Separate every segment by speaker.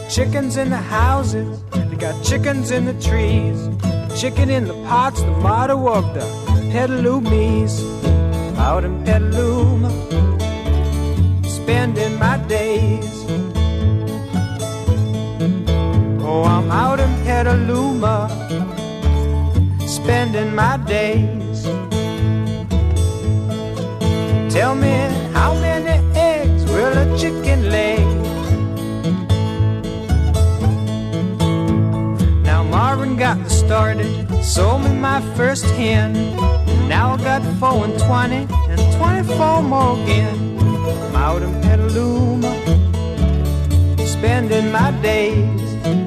Speaker 1: chickens in the houses, they got chickens in the trees, chicken in the pots, the motto of the Petalumis. Out in Petaluma, spending my days. Oh, I'm out in Petaluma, spending my days. Tell me, how many eggs will a chicken lay? Now Marvin got me started, sold me my first hen. Now I got 4 and 20 and 24 more again. I'm out in Petaluma, spending my days.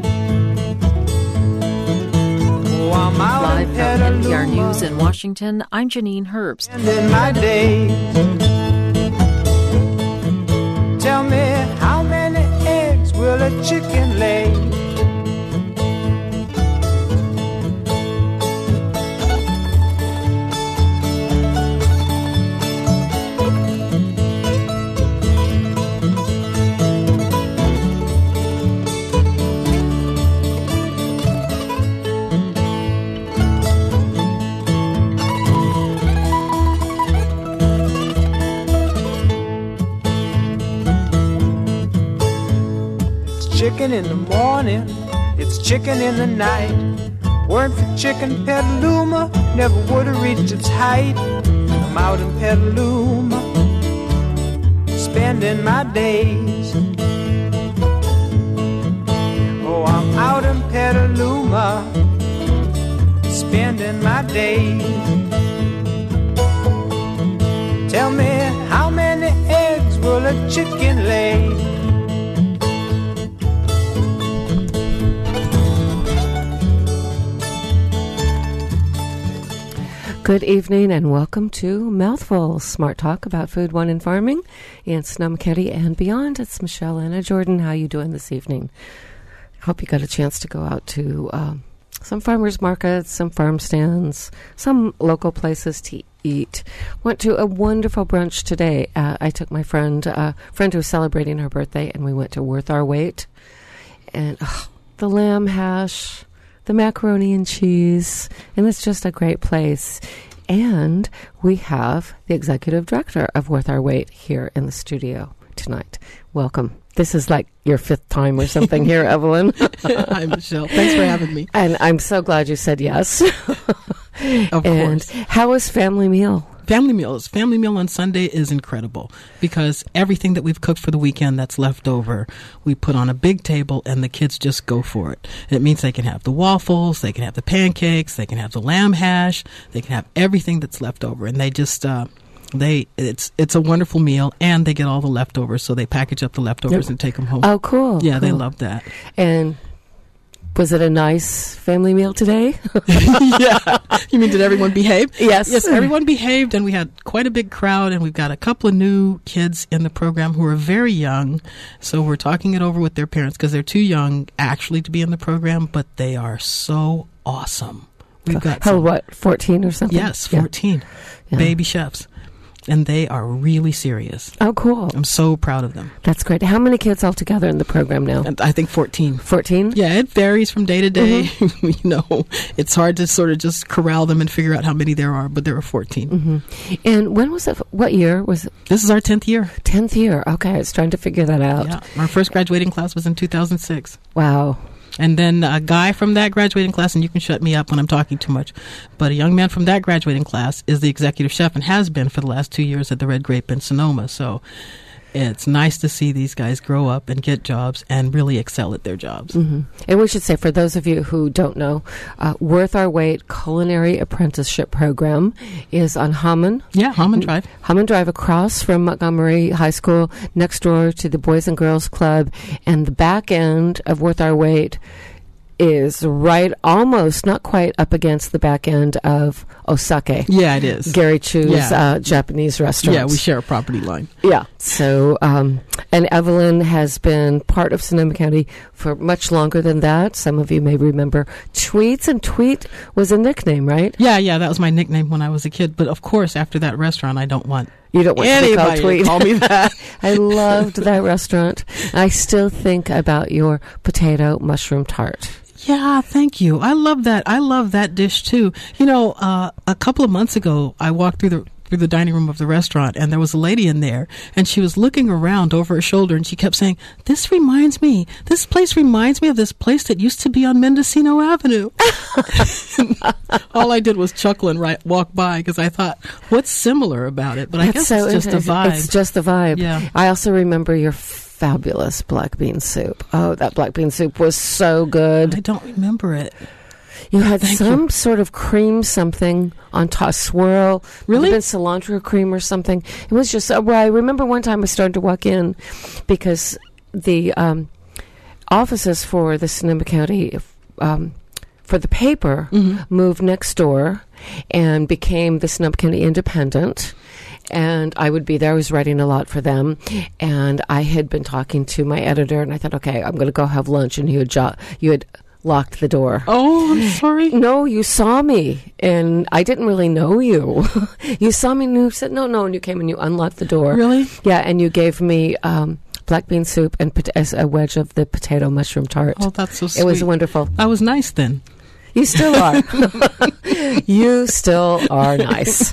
Speaker 1: Oh, I'm out
Speaker 2: Live
Speaker 1: in
Speaker 2: from
Speaker 1: Petaluma,
Speaker 2: NPR News in Washington, I'm Janine Herbst.
Speaker 1: spending my days. Tell me, how many eggs will a chicken lay? Chicken in the morning, it's chicken in the night. Weren't for chicken, Petaluma never would have reached its height. I'm out in Petaluma, spending my days. Oh, I'm out in Petaluma, spending my days. Tell me, how many eggs will a chicken lay?
Speaker 3: Good evening and welcome to Mouthfuls, smart talk about food, wine, and farming in Sonoma County and beyond. It's Michelle Anna Jordan. How you doing this evening? Hope you got a chance to go out to some farmers markets, some farm stands, some local places to eat. Went to a wonderful brunch today. I took my friend who was celebrating her birthday, and we went to Worth Our Weight. And the lamb hash, the macaroni and cheese, and it's just a great place. And we have the executive director of Worth Our Weight here in the studio tonight. Welcome. This is like your 5th time or something here, Evelyn.
Speaker 4: Hi, Michelle. Thanks for having me.
Speaker 3: And I'm so glad you said yes.
Speaker 4: Of course.
Speaker 3: How was family meal?
Speaker 4: Family meal on Sunday is incredible because everything that we've cooked for the weekend that's left over, we put on a big table and the kids just go for it. It means they can have the waffles, they can have the pancakes, they can have the lamb hash, they can have everything that's left over, and they just it's a wonderful meal, and they get all the leftovers, so they package up the leftovers and take them home.
Speaker 3: Oh, cool.
Speaker 4: Yeah,
Speaker 3: cool.
Speaker 4: They love that.
Speaker 3: And was it a nice family meal today?
Speaker 4: Yeah. You mean, did everyone behave?
Speaker 3: Yes.
Speaker 4: Yes, everyone behaved, and we had quite a big crowd, and we've got a couple of new kids in the program who are very young, so we're talking it over with their parents because they're too young actually to be in the program, but they are so awesome. We've got
Speaker 3: 14 or something?
Speaker 4: Yes, 14. Yeah. Baby chefs. And they are really serious.
Speaker 3: Oh, cool.
Speaker 4: I'm so proud of them.
Speaker 3: That's great. How many kids altogether in the program now?
Speaker 4: I think 14.
Speaker 3: 14?
Speaker 4: Yeah, it varies from day to day.
Speaker 3: Mm-hmm.
Speaker 4: It's hard to sort of just corral them and figure out how many there are, but there are 14.
Speaker 3: Mm-hmm. And when was it? What year was it?
Speaker 4: This is our 10th year.
Speaker 3: 10th year. Okay, I was trying to figure that out.
Speaker 4: Yeah, our first graduating class was in 2006.
Speaker 3: Wow.
Speaker 4: And then a guy from that graduating class, and you can shut me up when I'm talking too much, but a young man from that graduating class is the executive chef and has been for the last 2 years at the Red Grape in Sonoma. So it's nice to see these guys grow up and get jobs and really excel at their jobs.
Speaker 3: Mm-hmm. And we should say, for those of you who don't know, Worth Our Weight Culinary Apprenticeship Program is on Hammond.
Speaker 4: Yeah, Hammond Drive.
Speaker 3: Hammond Drive, across from Montgomery High School, next door to the Boys and Girls Club. And the back end of Worth Our Weight is right, almost, not quite up against the back end of Osake.
Speaker 4: Yeah, it is.
Speaker 3: Gary Chu's Japanese restaurant.
Speaker 4: Yeah, we share a property line.
Speaker 3: Yeah. So, and Evelyn has been part of Sonoma County for much longer than that. Some of you may remember Tweets, and Tweet was a nickname, right?
Speaker 4: Yeah, that was my nickname when I was a kid. But of course, after that restaurant, I don't want
Speaker 3: You don't want
Speaker 4: anybody
Speaker 3: to be called Tweet.
Speaker 4: to call me that.
Speaker 3: I loved that restaurant. I still think about your potato mushroom tart.
Speaker 4: Yeah, thank you. I love that. I love that dish too. You know, a couple of months ago, I walked through the dining room of the restaurant, and there was a lady in there, and she was looking around over her shoulder, and she kept saying, this place reminds me of this place that used to be on Mendocino Avenue. All I did was chuckle and walk by, because I thought, what's similar about it? But I guess it's just the vibe.
Speaker 3: It's just the vibe.
Speaker 4: Yeah.
Speaker 3: I also remember your fabulous black bean soup. Oh, that black bean soup was so good.
Speaker 4: I don't remember it.
Speaker 3: You had sort of cream something on top, swirl.
Speaker 4: Really?
Speaker 3: It had been cilantro cream or something. It was just, well, I remember one time I started to walk in because the offices for the Sonoma County, for the paper, moved next door and became the Sonoma County Independent. And I would be there. I was writing a lot for them. And I had been talking to my editor, and I thought, okay, I'm going to go have lunch. And you had locked the door.
Speaker 4: Oh, I'm sorry.
Speaker 3: No, you saw me, and I didn't really know you. You saw me, and you said, no, and you came and you unlocked the door.
Speaker 4: Really?
Speaker 3: Yeah, and you gave me black bean soup and as a wedge of the potato mushroom tart.
Speaker 4: Oh, that's so sweet.
Speaker 3: It was wonderful.
Speaker 4: I was nice then.
Speaker 3: You still are. You still are nice.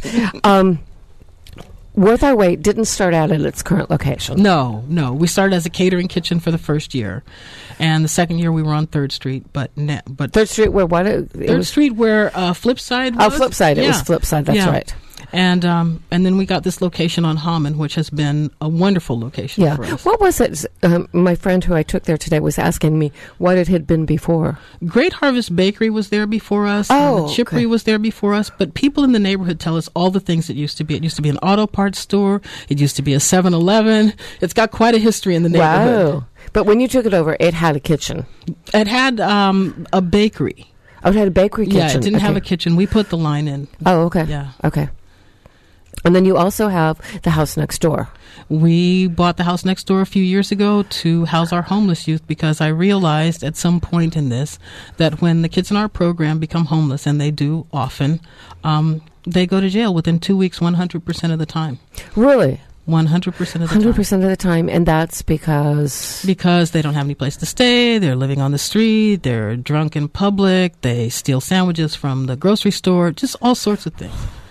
Speaker 3: Worth Our Wait didn't start out at its current location.
Speaker 4: No. We started as a catering kitchen for the first year, and the second year we were on 3rd Street. But
Speaker 3: 3rd Street, where what?
Speaker 4: 3rd Street, where Flipside was.
Speaker 3: Oh, Flipside. It was Flipside. That's right.
Speaker 4: And then we got this location on Hammond, which has been a wonderful location for us.
Speaker 3: What was it? My friend who I took there today was asking me what it had been before.
Speaker 4: Great Harvest Bakery was there before us.
Speaker 3: Oh,
Speaker 4: the Chippery was there before us. But people in the neighborhood tell us all the things it used to be. It used to be an auto parts store. It used to be a 7-Eleven. It's got quite a history in the neighborhood.
Speaker 3: Wow. But when you took it over, it had a kitchen.
Speaker 4: It had a bakery.
Speaker 3: Oh, it had a bakery kitchen.
Speaker 4: Yeah, it didn't have a kitchen. We put the line in.
Speaker 3: Oh, okay.
Speaker 4: Yeah.
Speaker 3: Okay. And then you also have the house next door.
Speaker 4: We bought the house next door a few years ago to house our homeless youth, because I realized at some point in this that when the kids in our program become homeless, and they do often, they go to jail within 2 weeks 100% of the time.
Speaker 3: Really?
Speaker 4: 100% of the time.
Speaker 3: 100% of the time. And that's because?
Speaker 4: Because they don't have any place to stay. They're living on the street. They're drunk in public. They steal sandwiches from the grocery store. Just all sorts of things.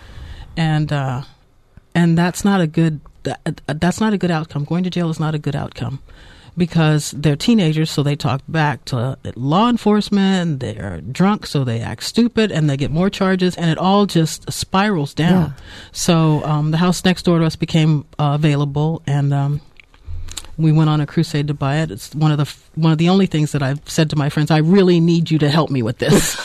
Speaker 4: And that's not a good outcome. Going to jail is not a good outcome, because they're teenagers, so they talk back to law enforcement. They're drunk, so they act stupid, and they get more charges, and it all just spirals down.
Speaker 3: Yeah.
Speaker 4: So the house next door to us became available, and we went on a crusade to buy it. It's one of the only things that I've said to my friends, I really need you to help me with this.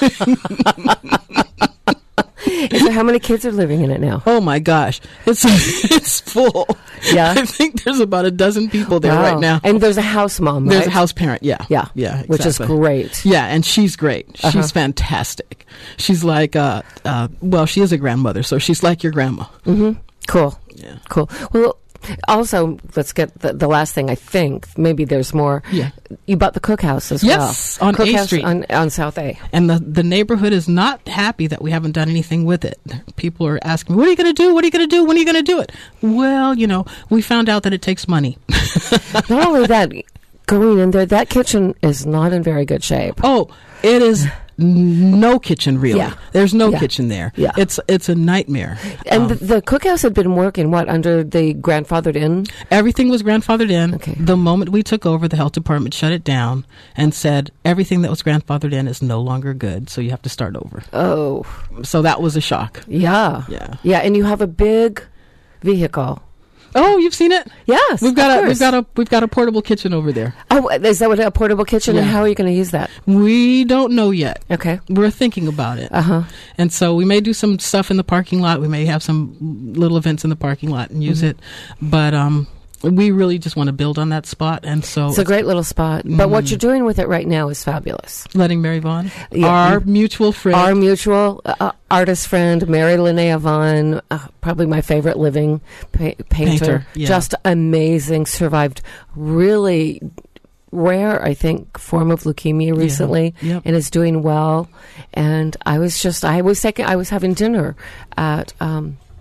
Speaker 3: So how many kids are living in it now?
Speaker 4: Oh my gosh, it's full.
Speaker 3: Yeah,
Speaker 4: I think there's about a dozen people there right now.
Speaker 3: And there's a house mom, right?
Speaker 4: There's a house parent, yeah,
Speaker 3: exactly. Which is great.
Speaker 4: Yeah, and she's great. She's fantastic. She's like, well, she is a grandmother, so she's like your grandma.
Speaker 3: Mm-hmm. Cool.
Speaker 4: Yeah.
Speaker 3: Cool. Well, also, let's get the last thing. I think maybe there's more.
Speaker 4: Yeah.
Speaker 3: You bought the cookhouse as well.
Speaker 4: Yes, on A Street.
Speaker 3: On South A.
Speaker 4: And the neighborhood is not happy that we haven't done anything with it. People are asking me, what are you going to do? What are you going to do? When are you going to do it? Well, we found out that it takes money.
Speaker 3: Not only that, going in there, that kitchen is not in very good shape.
Speaker 4: Oh, it is no kitchen, really.
Speaker 3: Yeah.
Speaker 4: There's no kitchen there.
Speaker 3: Yeah.
Speaker 4: It's a nightmare.
Speaker 3: And the cookhouse had been working, under the grandfathered in?
Speaker 4: Everything was grandfathered in.
Speaker 3: Okay.
Speaker 4: The moment we took over, the health department shut it down and said everything that was grandfathered in is no longer good, so you have to start over.
Speaker 3: Oh.
Speaker 4: So that was a shock.
Speaker 3: Yeah.
Speaker 4: Yeah.
Speaker 3: Yeah, and you have a big vehicle.
Speaker 4: Oh, you've seen it?
Speaker 3: Yes,
Speaker 4: we've got a portable kitchen over there.
Speaker 3: Oh, is that what a portable kitchen?
Speaker 4: Yeah.
Speaker 3: And how are you going to use that?
Speaker 4: We don't know yet.
Speaker 3: Okay,
Speaker 4: we're thinking about it.
Speaker 3: Uh-huh.
Speaker 4: And so we may do some stuff in the parking lot. We may have some little events in the parking lot and use it, but we really just want to build on that spot, and so
Speaker 3: it's a great little spot. But what you're doing with it right now is fabulous.
Speaker 4: Letting Mary Vaughn, our mutual friend,
Speaker 3: our mutual artist friend, Mary Linnea Vaughn, probably my favorite living painter.
Speaker 4: Yeah.
Speaker 3: Just amazing. Survived really rare, I think, form of leukemia recently,
Speaker 4: Yep.
Speaker 3: and is doing well. And I was having dinner at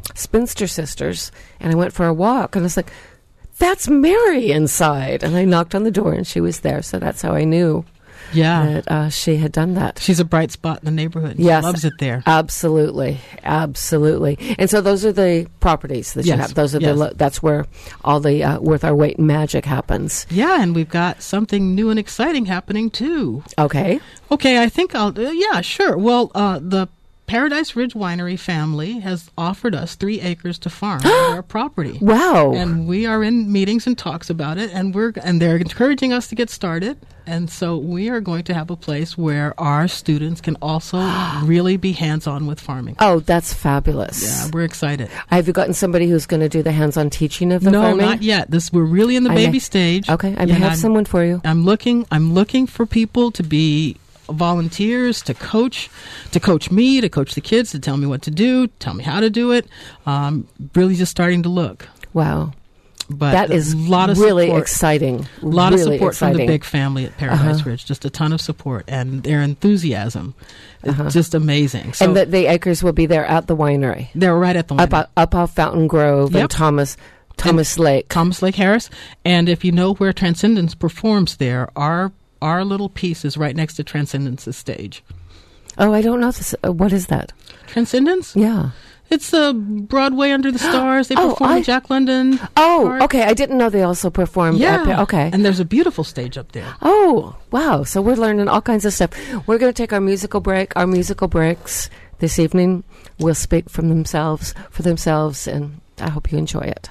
Speaker 3: spinster sisters, and I went for a walk, and I was like, that's Mary inside. And I knocked on the door, and she was there. So that's how I knew that she had done that.
Speaker 4: She's a bright spot in the neighborhood.
Speaker 3: Yes.
Speaker 4: She loves it there.
Speaker 3: Absolutely. Absolutely. And so those are the properties that you have. Those are that's where all the Worth Our Weight in Magic happens.
Speaker 4: Yeah, and we've got something new and exciting happening, too.
Speaker 3: Okay,
Speaker 4: I think I'll... yeah, sure. Well, the Paradise Ridge Winery family has offered us 3 acres to farm on our property.
Speaker 3: Wow.
Speaker 4: And we are in meetings and talks about it, and they're encouraging us to get started. And so we are going to have a place where our students can also really be hands-on with farming.
Speaker 3: Oh, that's fabulous.
Speaker 4: Yeah, we're excited.
Speaker 3: Have you gotten somebody who's going to do the hands-on teaching of the farming?
Speaker 4: No, not yet. We're really in the baby stage.
Speaker 3: Okay, I may have someone for you.
Speaker 4: I'm looking for people to be volunteers, to coach me, to coach the kids, to tell me what to do, tell me how to do it. Really just starting to look.
Speaker 3: Wow.
Speaker 4: But
Speaker 3: that is really exciting.
Speaker 4: A lot of support from the big family at Paradise Ridge. Just a ton of support, and their enthusiasm is just amazing. So,
Speaker 3: and the acres will be there at the winery.
Speaker 4: They're right at the winery.
Speaker 3: Up off Fountain Grove and Thomas Lake.
Speaker 4: Thomas Lake Harris. And if you know where Transcendence performs there, our little piece is right next to Transcendence's stage.
Speaker 3: Oh, I don't know this. What is that?
Speaker 4: Transcendence?
Speaker 3: Yeah.
Speaker 4: It's Broadway Under the Stars. They perform in Jack London.
Speaker 3: Oh,
Speaker 4: Park.
Speaker 3: Okay. I didn't know they also performed.
Speaker 4: Yeah.
Speaker 3: Okay.
Speaker 4: And there's a beautiful stage up there.
Speaker 3: Oh, wow. So we're learning all kinds of stuff. We're going to take our musical break. Our musical breaks this evening will speak for themselves, and I hope you enjoy it.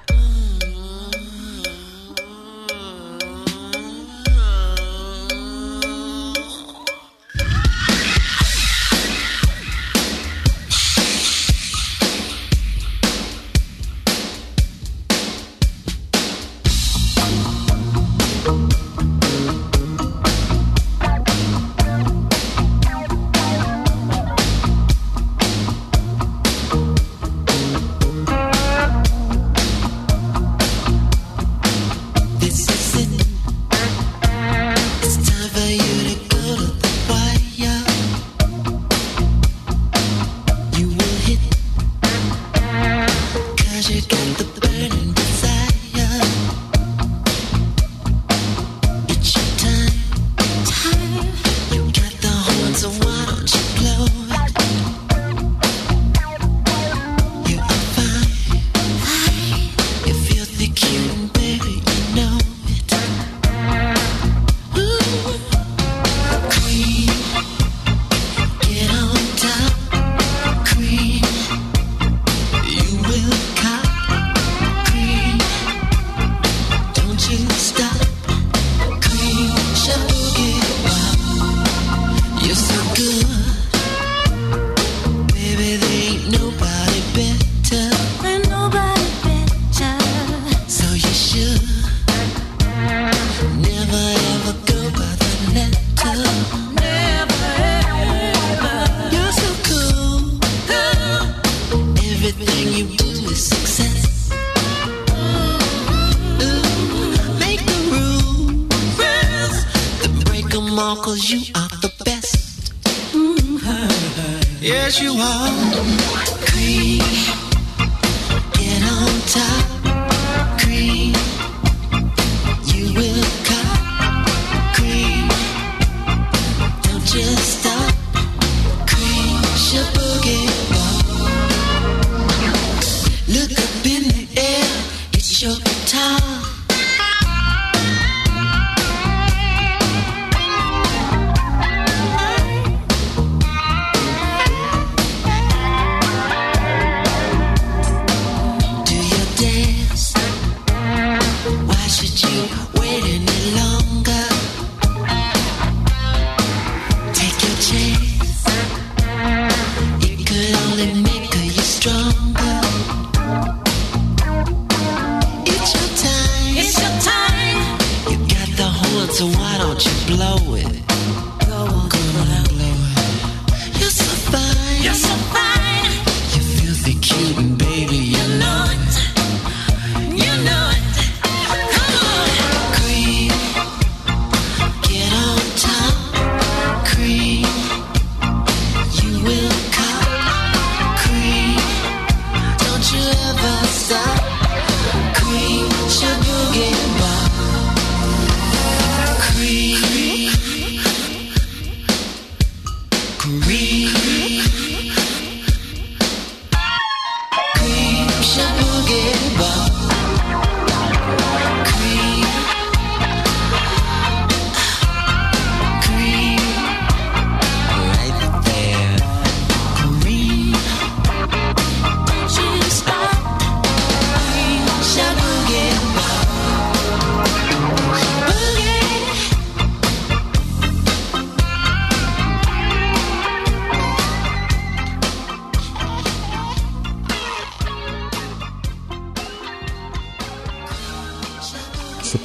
Speaker 5: Yes, you are. Cream, get on top. Cream, you will cop. Cream, don't just stop. Cream, boogie. Look up in the air, it's your guitar. Don't you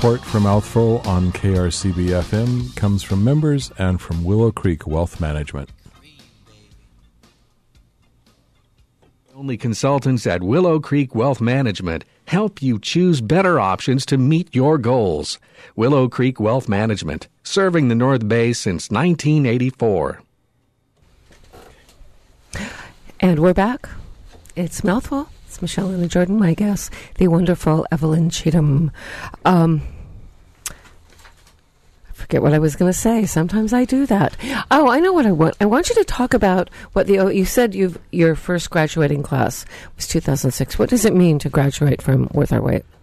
Speaker 6: support for Mouthful on KRCB-FM comes from members and from Willow Creek Wealth Management.
Speaker 7: Only consultants at Willow Creek Wealth Management help you choose better options to meet your goals. Willow Creek Wealth Management, serving the North Bay since 1984.
Speaker 3: And we're back. It's Mouthful. It's Michelle Anna Jordan, my guest, the wonderful Evelyn Cheatham. I forget what I was going to say. Sometimes I do that. Oh, I know what I want. I want you to talk about what you said your first graduating class was 2006. What does it mean to graduate from Worth Our Weight?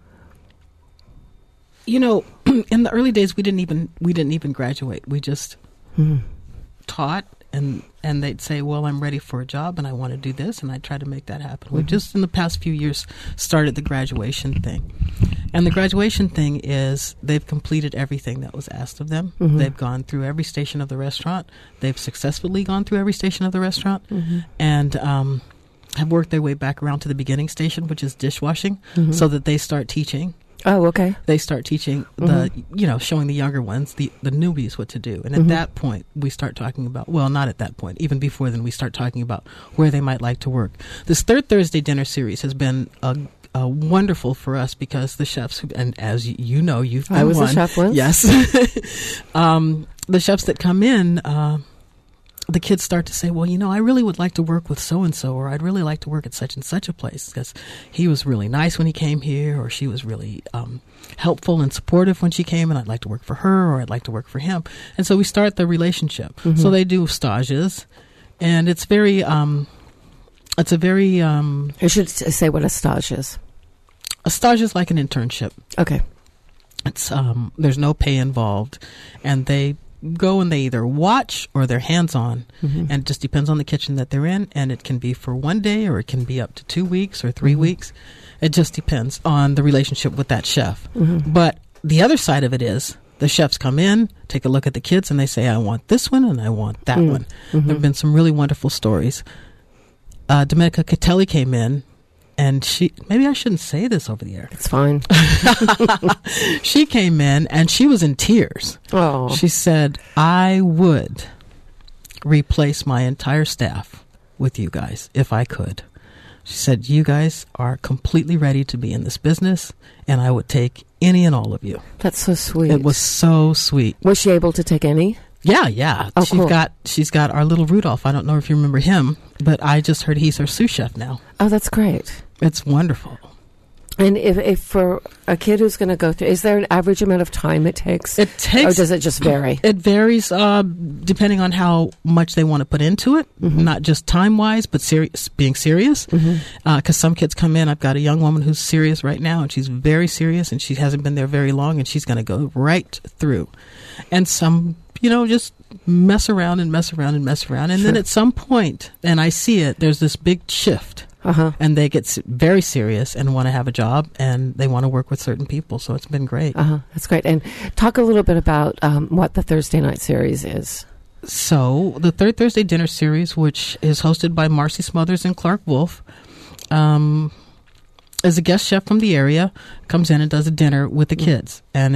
Speaker 4: You know, in the early days, we didn't even graduate. We just taught, and they'd say, well, I'm ready for a job and I want to do this, and I try to make that happen. We've just in the past few years started the graduation thing. And the graduation thing is they've completed everything that was asked of them. They've gone through every station of the restaurant. They've successfully gone through every station of the restaurant and have worked their way back around to the beginning station, which is dishwashing, so that they start teaching.
Speaker 3: Oh, okay.
Speaker 4: They start teaching showing the younger ones, the newbies, what to do. And at that point, we start talking about, well, not at that point, even before then, we start talking about where they might like to work. This third Thursday dinner series has been wonderful for us because the chefs, and as you know, you've been
Speaker 3: I was
Speaker 4: one.
Speaker 3: a chef once.
Speaker 4: Yes. The chefs that come in, the kids start to say, well, you know, I really would like to work with so-and-so, or I'd really like to work at such and such a place because he was really nice when he came here, or she was really helpful and supportive when she came, and I'd like to work for her, or I'd like to work for him. And so we start the relationship. So they do stages, and it's very, I
Speaker 3: should say what a stage is.
Speaker 4: A stage is like an internship.
Speaker 3: Okay.
Speaker 4: It's there's no pay involved, and they go and they either watch or they're hands-on, and it just depends on the kitchen that they're in, and it can be for one day or it can be up to 2 weeks or 3 weeks. It just depends on the relationship with that chef. But the other side of it is the chefs come in, take a look at the kids, and they say, I want this one and I want that one. There have been some really wonderful stories. Domenica Catelli came in, and maybe I shouldn't say this over the air.
Speaker 3: It's fine.
Speaker 4: She came in and she was in tears.
Speaker 3: Oh.
Speaker 4: She said, I would replace my entire staff with you guys if I could. She said, you guys are completely ready to be in this business, and I would take any and all of you.
Speaker 3: That's so sweet.
Speaker 4: It was so sweet.
Speaker 3: Was she able to take any?
Speaker 4: Yeah.
Speaker 3: Oh, cool.
Speaker 4: She's got our little Rudolph. I don't know if you remember him, but I just heard he's our sous chef now.
Speaker 3: Oh, that's great.
Speaker 4: It's wonderful.
Speaker 3: And if for a kid who's going to go through, is there an average amount of time it takes? Or does it just vary?
Speaker 4: It varies depending on how much they want to put into it, not just time-wise, but being serious. Because some kids come in, I've got a young woman who's serious right now, and she's very serious, and she hasn't been there very long, and she's going to go right through. And some, just mess around and mess around and mess around. And then at some point, and I see it, there's this big shift. And they get very serious and want to have a job, and they want to work with certain people. So it's been great.
Speaker 3: That's great. And talk a little bit about what the Thursday night series is.
Speaker 4: So the third Thursday dinner series, which is hosted by Marcy Smothers and Clark Wolf, is a guest chef from the area, comes in and does a dinner with the kids. And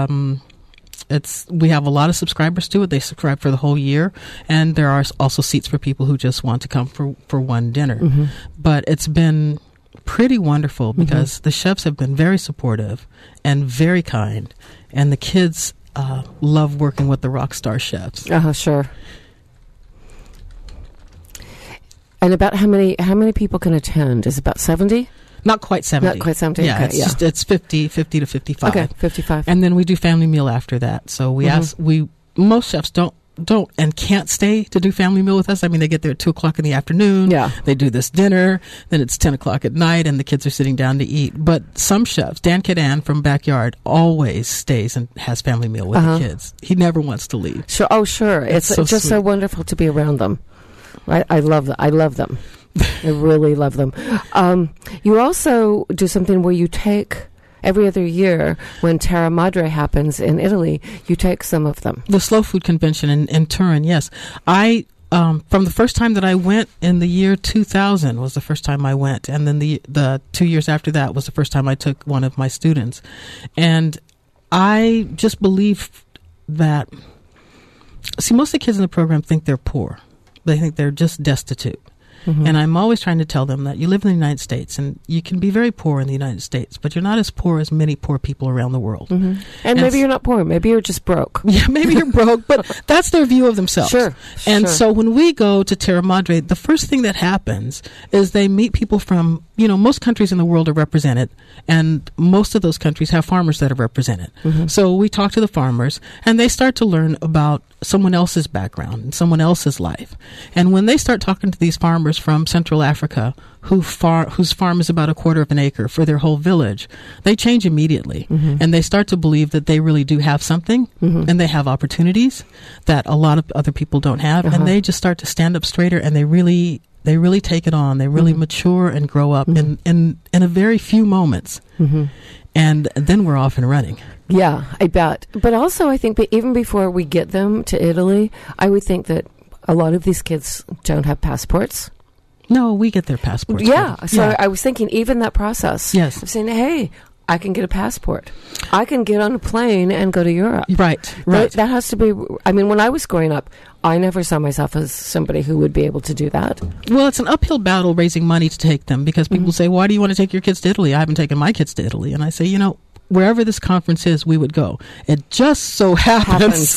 Speaker 4: we have a lot of subscribers to it. They subscribe for the whole year, and there are also seats for people who just want to come for one dinner. But it's been pretty wonderful because the chefs have been very supportive and very kind, and the kids love working with the rock star chefs.
Speaker 3: Sure. And about how many people can attend? Is it about 70?
Speaker 4: Not quite 70.
Speaker 3: Not quite 70.
Speaker 4: Yeah,
Speaker 3: okay,
Speaker 4: it's 50 to 55.
Speaker 3: Okay, 55.
Speaker 4: And then we do family meal after that. So most chefs don't and can't stay to do family meal with us. I mean, they get there at 2:00 in the afternoon.
Speaker 3: Yeah.
Speaker 4: They do this dinner, then it's 10:00 at night, and the kids are sitting down to eat. But some chefs, Dan Cadan from Backyard, always stays and has family meal with the kids. He never wants to leave.
Speaker 3: Sure. Oh, sure. It's
Speaker 4: so
Speaker 3: just
Speaker 4: sweet.
Speaker 3: so wonderful to be around them. I love them. I love them. I really love them. You also do something where you take, every other year, when Terra Madre happens in Italy, you take some of them.
Speaker 4: The Slow Food Convention in Turin, yes. From the first time that I went in the year 2000 was the first time I went. And then the 2 years after that was the first time I took one of my students. And I just believe that, see, most of the kids in the program think they're poor. They think they're just destitute. Mm-hmm. And I'm always trying to tell them that you live in the United States and you can be very poor in the United States, but you're not as poor as many poor people around the world.
Speaker 3: Mm-hmm. And maybe you're not poor. Maybe you're just broke.
Speaker 4: Yeah, maybe you're broke, but that's their view of themselves.
Speaker 3: Sure.
Speaker 4: And so when we go to Terra Madre, the first thing that happens is they meet people from, most countries in the world are represented, and most of those countries have farmers that are represented. Mm-hmm. So we talk to the farmers, and they start to learn about someone else's background and someone else's life. And when they start talking to these farmers from Central Africa whose farm is about 1/4 of an acre for their whole village, they change immediately. Mm-hmm. And they start to believe that they really do have something, mm-hmm. and they have opportunities that a lot of other people don't have. Uh-huh. And they just start to stand up straighter, and they really take it on. They really mm-hmm. mature and grow up mm-hmm. in a very few moments. Mm-hmm. And then we're off and running.
Speaker 3: Yeah, I bet. But also, I think that even before we get them to Italy, I would think that a lot of these kids don't have passports.
Speaker 4: No, we get their passports.
Speaker 3: Yeah. So I was thinking even that process.
Speaker 4: Yes.
Speaker 3: Of saying, hey, I can get a passport. I can get on a plane and go to Europe.
Speaker 4: Right.
Speaker 3: That has to be, I mean, when I was growing up, I never saw myself as somebody who would be able to do that.
Speaker 4: Well, it's an uphill battle raising money to take them, because people mm-hmm. say, why do you want to take your kids to Italy? I haven't taken my kids to Italy. And I say, wherever this conference is, we would go. It just so happens.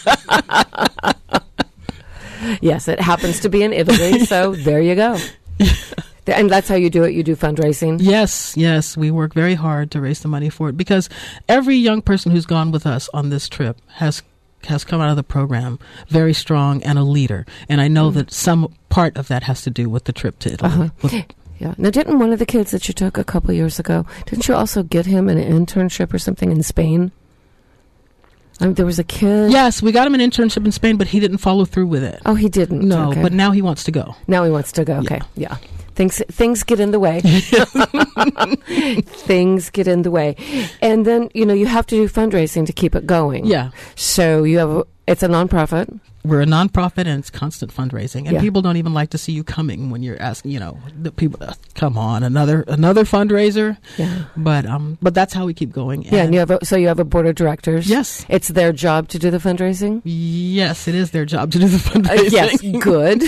Speaker 3: Yes, it happens to be in Italy, so there you go. And that's how you do it? You do fundraising?
Speaker 4: Yes. We work very hard to raise the money for it, because every young person who's gone with us on this trip has come out of the program very strong and a leader. And I know that some part of that has to do with the trip to Italy.
Speaker 3: Uh-huh. Yeah. Now, didn't one of the kids that you took a couple years ago, didn't you also get him an internship or something in Spain? There was a kid.
Speaker 4: Yes, we got him an internship in Spain, but he didn't follow through with it.
Speaker 3: Oh, he didn't?
Speaker 4: No,
Speaker 3: okay.
Speaker 4: But now he wants to go.
Speaker 3: Okay, yeah. Things get in the way. Things get in the way. And then, you have to do fundraising to keep it going.
Speaker 4: Yeah.
Speaker 3: So it's a nonprofit.
Speaker 4: We're a nonprofit, and it's constant fundraising. And people don't even like to see you coming when you're asking, the people, come on, another fundraiser. Yeah. But that's how we keep going.
Speaker 3: Yeah, and you have a board of directors.
Speaker 4: Yes.
Speaker 3: It's their job to do the fundraising?
Speaker 4: Yes, it is their job to do the fundraising.
Speaker 3: Yes, good.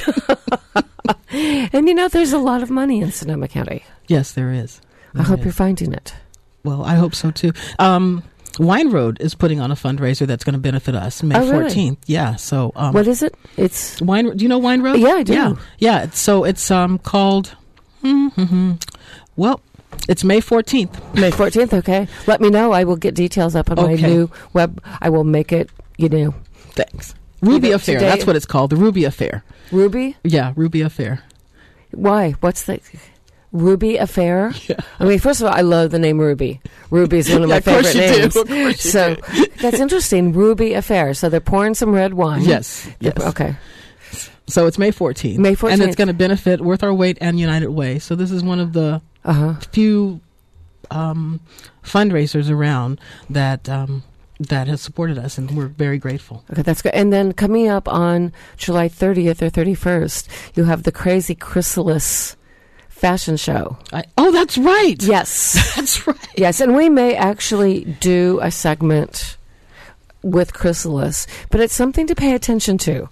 Speaker 3: And there's a lot of money in Sonoma County.
Speaker 4: Yes, there is.
Speaker 3: I hope you're finding it.
Speaker 4: Well, I hope so too. Wine Road is putting on a fundraiser that's going to benefit us May 14th. Really? Yeah. So
Speaker 3: what is it? It's
Speaker 4: Wine. Do you know Wine Road?
Speaker 3: Yeah, I do.
Speaker 4: Yeah. So it's called. Well, it's May 14th.
Speaker 3: May 14th. Okay. Let me know. I will get details up on my new web. I will make it.
Speaker 4: Thanks. Ruby Affair. Today. That's what it's called. The Ruby Affair.
Speaker 3: Ruby?
Speaker 4: Yeah, Ruby Affair.
Speaker 3: Why? What's the Ruby Affair?
Speaker 4: Yeah.
Speaker 3: I mean, first of all, I love the name Ruby. Ruby is one of my favorite names.
Speaker 4: Of course you do.
Speaker 3: That's interesting. Ruby Affair. So they're pouring some red wine.
Speaker 4: Yes.
Speaker 3: Okay.
Speaker 4: So it's May 14th.
Speaker 3: May 14th.
Speaker 4: And it's going to benefit Worth Our Weight and United Way. So this is one of the few fundraisers around that has supported us, and we're very grateful.
Speaker 3: Okay, that's good. And then coming up on July 30th or 31st, you have the Crazy Chrysalis fashion show.
Speaker 4: That's right.
Speaker 3: Yes.
Speaker 4: That's right.
Speaker 3: Yes, and we may actually do a segment with Chrysalis, but it's something to pay attention to.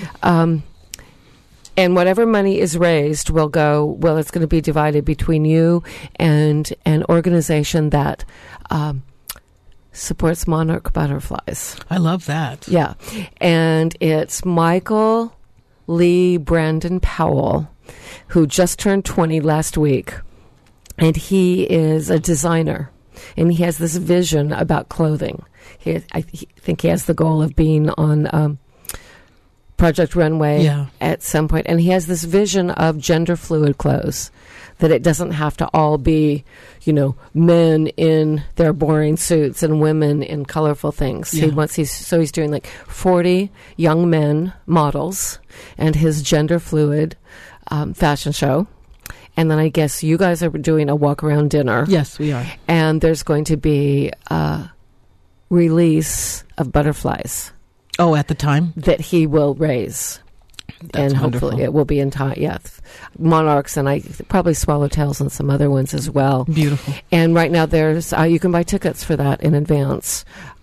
Speaker 3: And whatever money is raised will go, it's going to be divided between you and an organization that supports monarch butterflies.
Speaker 4: I love that.
Speaker 3: Yeah. And it's Michael Lee Brandon Powell, who just turned 20 last week. And he is a designer. And he has this vision about clothing. I think he has the goal of being on Project Runway at some point. And he has this vision of gender fluid clothes, that it doesn't have to all be, men in their boring suits and women in colorful things. Yeah. He's doing like 40 young men models and his gender fluid fashion show. And then I guess you guys are doing a walk around dinner.
Speaker 4: Yes, we are.
Speaker 3: And there's going to be a release of butterflies.
Speaker 4: Oh, at the time?
Speaker 3: That he will raise. and hopefully
Speaker 4: wonderful.
Speaker 3: it will be in time. Yeah, monarchs and probably swallowtails and some other ones as well.
Speaker 4: Beautiful.
Speaker 3: And right now there's you can buy tickets for that in advance.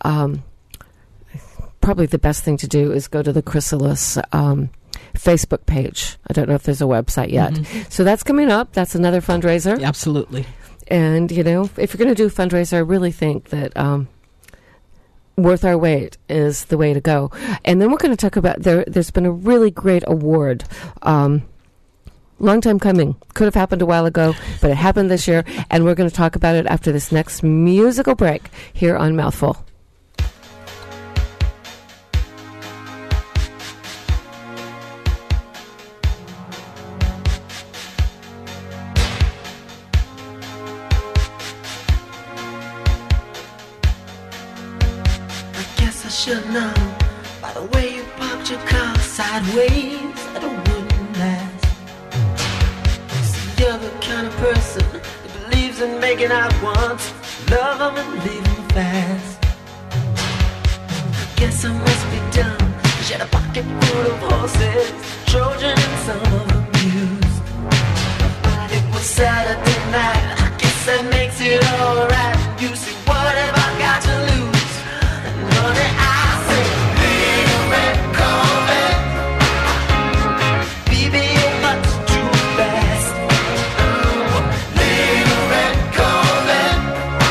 Speaker 3: Probably the best thing to do is go to the Chrysalis Facebook page. I don't know if there's a website yet. So that's coming up. That's another fundraiser.
Speaker 4: Absolutely.
Speaker 3: And, if you're going to do a fundraiser, I really think that Worth Our Wait is the way to go. And then we're going to talk about, there's been a really great award. Long time coming. Could have happened a while ago, but it happened this year. And we're going to talk about it after this next musical break here on Mouthful.
Speaker 5: Should know by the way you parked your car sideways that it wouldn't last. See, you're the kind of person that believes in making out once, love them and leave them fast. I guess I must be dumb. She had a pocket full of horses, Trojan and some of them used. But it was Saturday night, I guess that makes it alright. You see, what have I got to lose? Honey, I say, little red Corvette, baby, you're much too fast. Little red Corvette,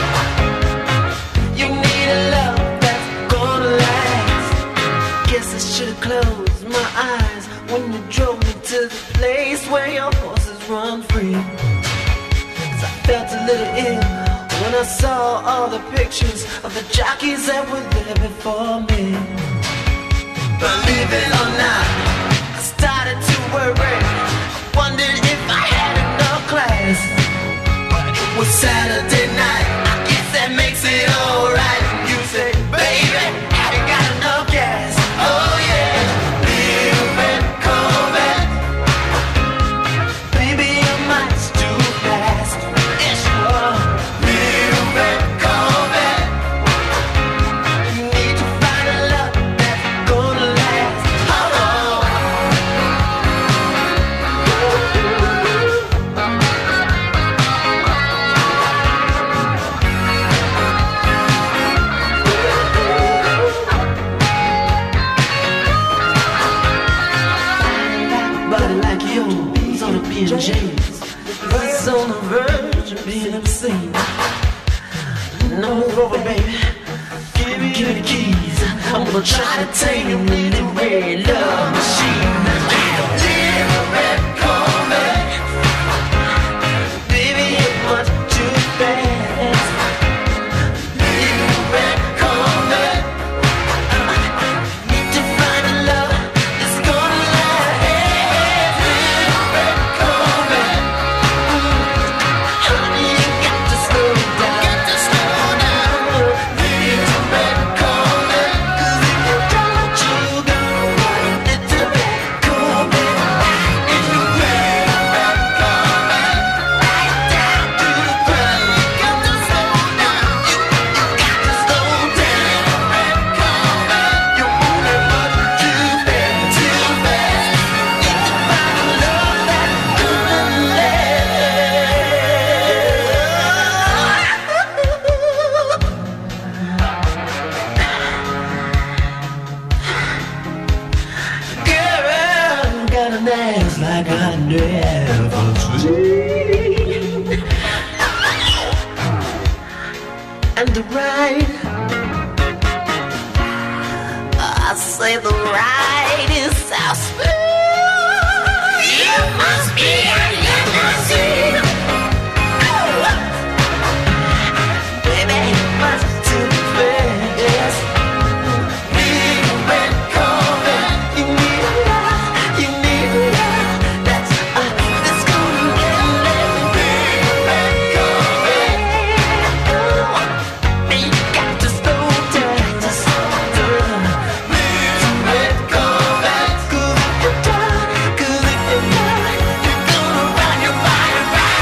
Speaker 5: you need a love that's gonna last. Guess I should've closed my eyes when you drove me to the place where your horses run free. 'Cause I felt a little ill when I saw all the pictures of the jockeys that were there before me. Believe it or not, I started to worry. I wondered if I had enough class. But it was Saturday night, I guess that makes it alright. You say, baby, have you got enough gas? Oh yeah, little red Corvette, baby, you're much too fast. Yes, you are. Red Corvette, you need to find a love that's gonna last. Body like yours on a B&J's, it's on the verge of being obscene. No over, baby. Give me the keys. I'm gonna try to tame you with the red love machine. Little red Corvette, baby, you're much too fast. Little red Corvette, need to find a love that's gonna last. Little red Corvette, honey, you got to slow down. Like I never seen. And the ride, I say the ride is so smooth. You must be a limousine. Baby, much too fast. Big red Corvette, you need a love, you need a love that's gonna get big red Corvette. You got to slow down, Big red Corvette. 'Cause if you're done, you're gonna run your body right.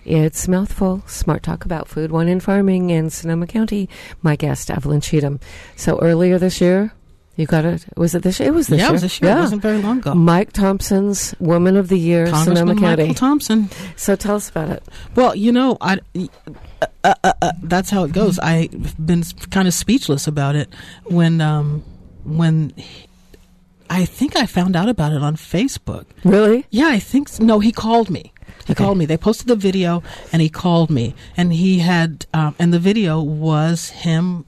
Speaker 3: It's Mouthful, Smart Talk about food, one in farming in Sonoma County. My guest, Evelyn Cheatham. So earlier this year, you got it. Was it this year? It was this year.
Speaker 4: Yeah, it was this year. It wasn't very long ago.
Speaker 3: Mike Thompson's Woman of the Year, Sonoma
Speaker 4: Congressman
Speaker 3: County.
Speaker 4: Michael Thompson.
Speaker 3: So tell us about it.
Speaker 4: Well, that's how it goes. I've been kind of speechless about it when I think I found out about it on Facebook.
Speaker 3: Really?
Speaker 4: Yeah, I think so. No, he called me. He called me. They posted the video, and he called me. And he had, and the video was him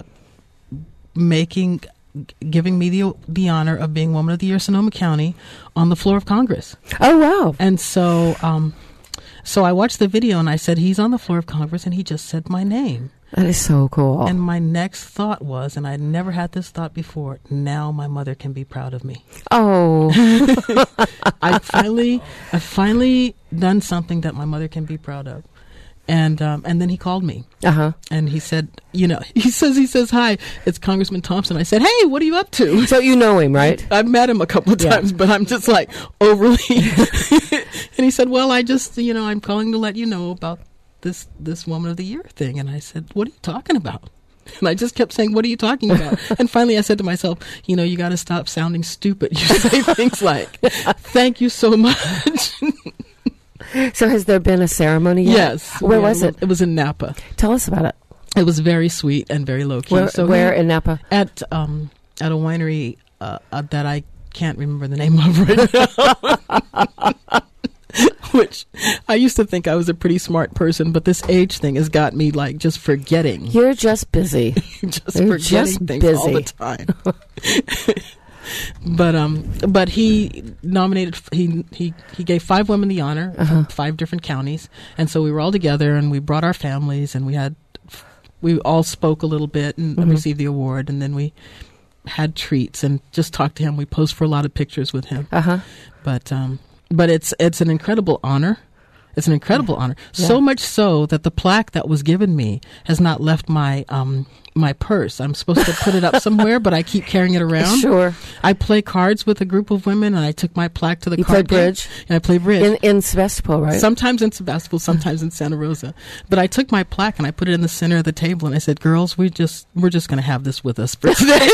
Speaker 4: giving me the honor of being Woman of the Year, Sonoma County, on the floor of Congress.
Speaker 3: Oh, wow.
Speaker 4: And so, so I watched the video, and I said, he's on the floor of Congress, and he just said my name.
Speaker 3: That is so cool.
Speaker 4: And my next thought was, and I'd never had this thought before, now my mother can be proud of me.
Speaker 3: Oh.
Speaker 4: I finally done something that my mother can be proud of. And then he called me.
Speaker 3: Uh-huh.
Speaker 4: And he said, he says, hi, it's Congressman Thompson. I said, hey, what are you up to?
Speaker 3: So you know him, right?
Speaker 4: I've met him a couple of times, but I'm just like overly. And he said, well, I just, I'm calling to let you know about this Woman of the Year thing. And I said, what are you talking about? And I just kept saying, what are you talking about? And finally I said to myself, you got to stop sounding stupid. You say things like, thank you so much.
Speaker 3: So has there been a ceremony yet?
Speaker 4: Yes.
Speaker 3: Where was it?
Speaker 4: It was in Napa.
Speaker 3: Tell us about it.
Speaker 4: It was very sweet and very low key.
Speaker 3: Where in Napa?
Speaker 4: At a winery that I can't remember the name of right now. Which I used to think I was a pretty smart person, but this age thing has got me just forgetting.
Speaker 3: You're just busy.
Speaker 4: You're forgetting things all the time. But he nominated. He gave 5 women the honor from 5 different counties, and so we were all together, and we brought our families, and we all spoke a little bit and received the award, and then we had treats and just talked to him. We posed for a lot of pictures with him. But it's an incredible honor. It's an incredible honor. Yeah. So much so that the plaque that was given me has not left my my purse. I'm supposed to put it up somewhere, but I keep carrying it around.
Speaker 3: Sure.
Speaker 4: I play cards with a group of women, and I took my plaque to the
Speaker 3: You
Speaker 4: card
Speaker 3: play bridge?
Speaker 4: And I play bridge.
Speaker 3: In Sebastopol, right?
Speaker 4: Sometimes in Sebastopol, sometimes in Santa Rosa. But I took my plaque and I put it in the center of the table, and I said, girls, we're just going to have this with us for today.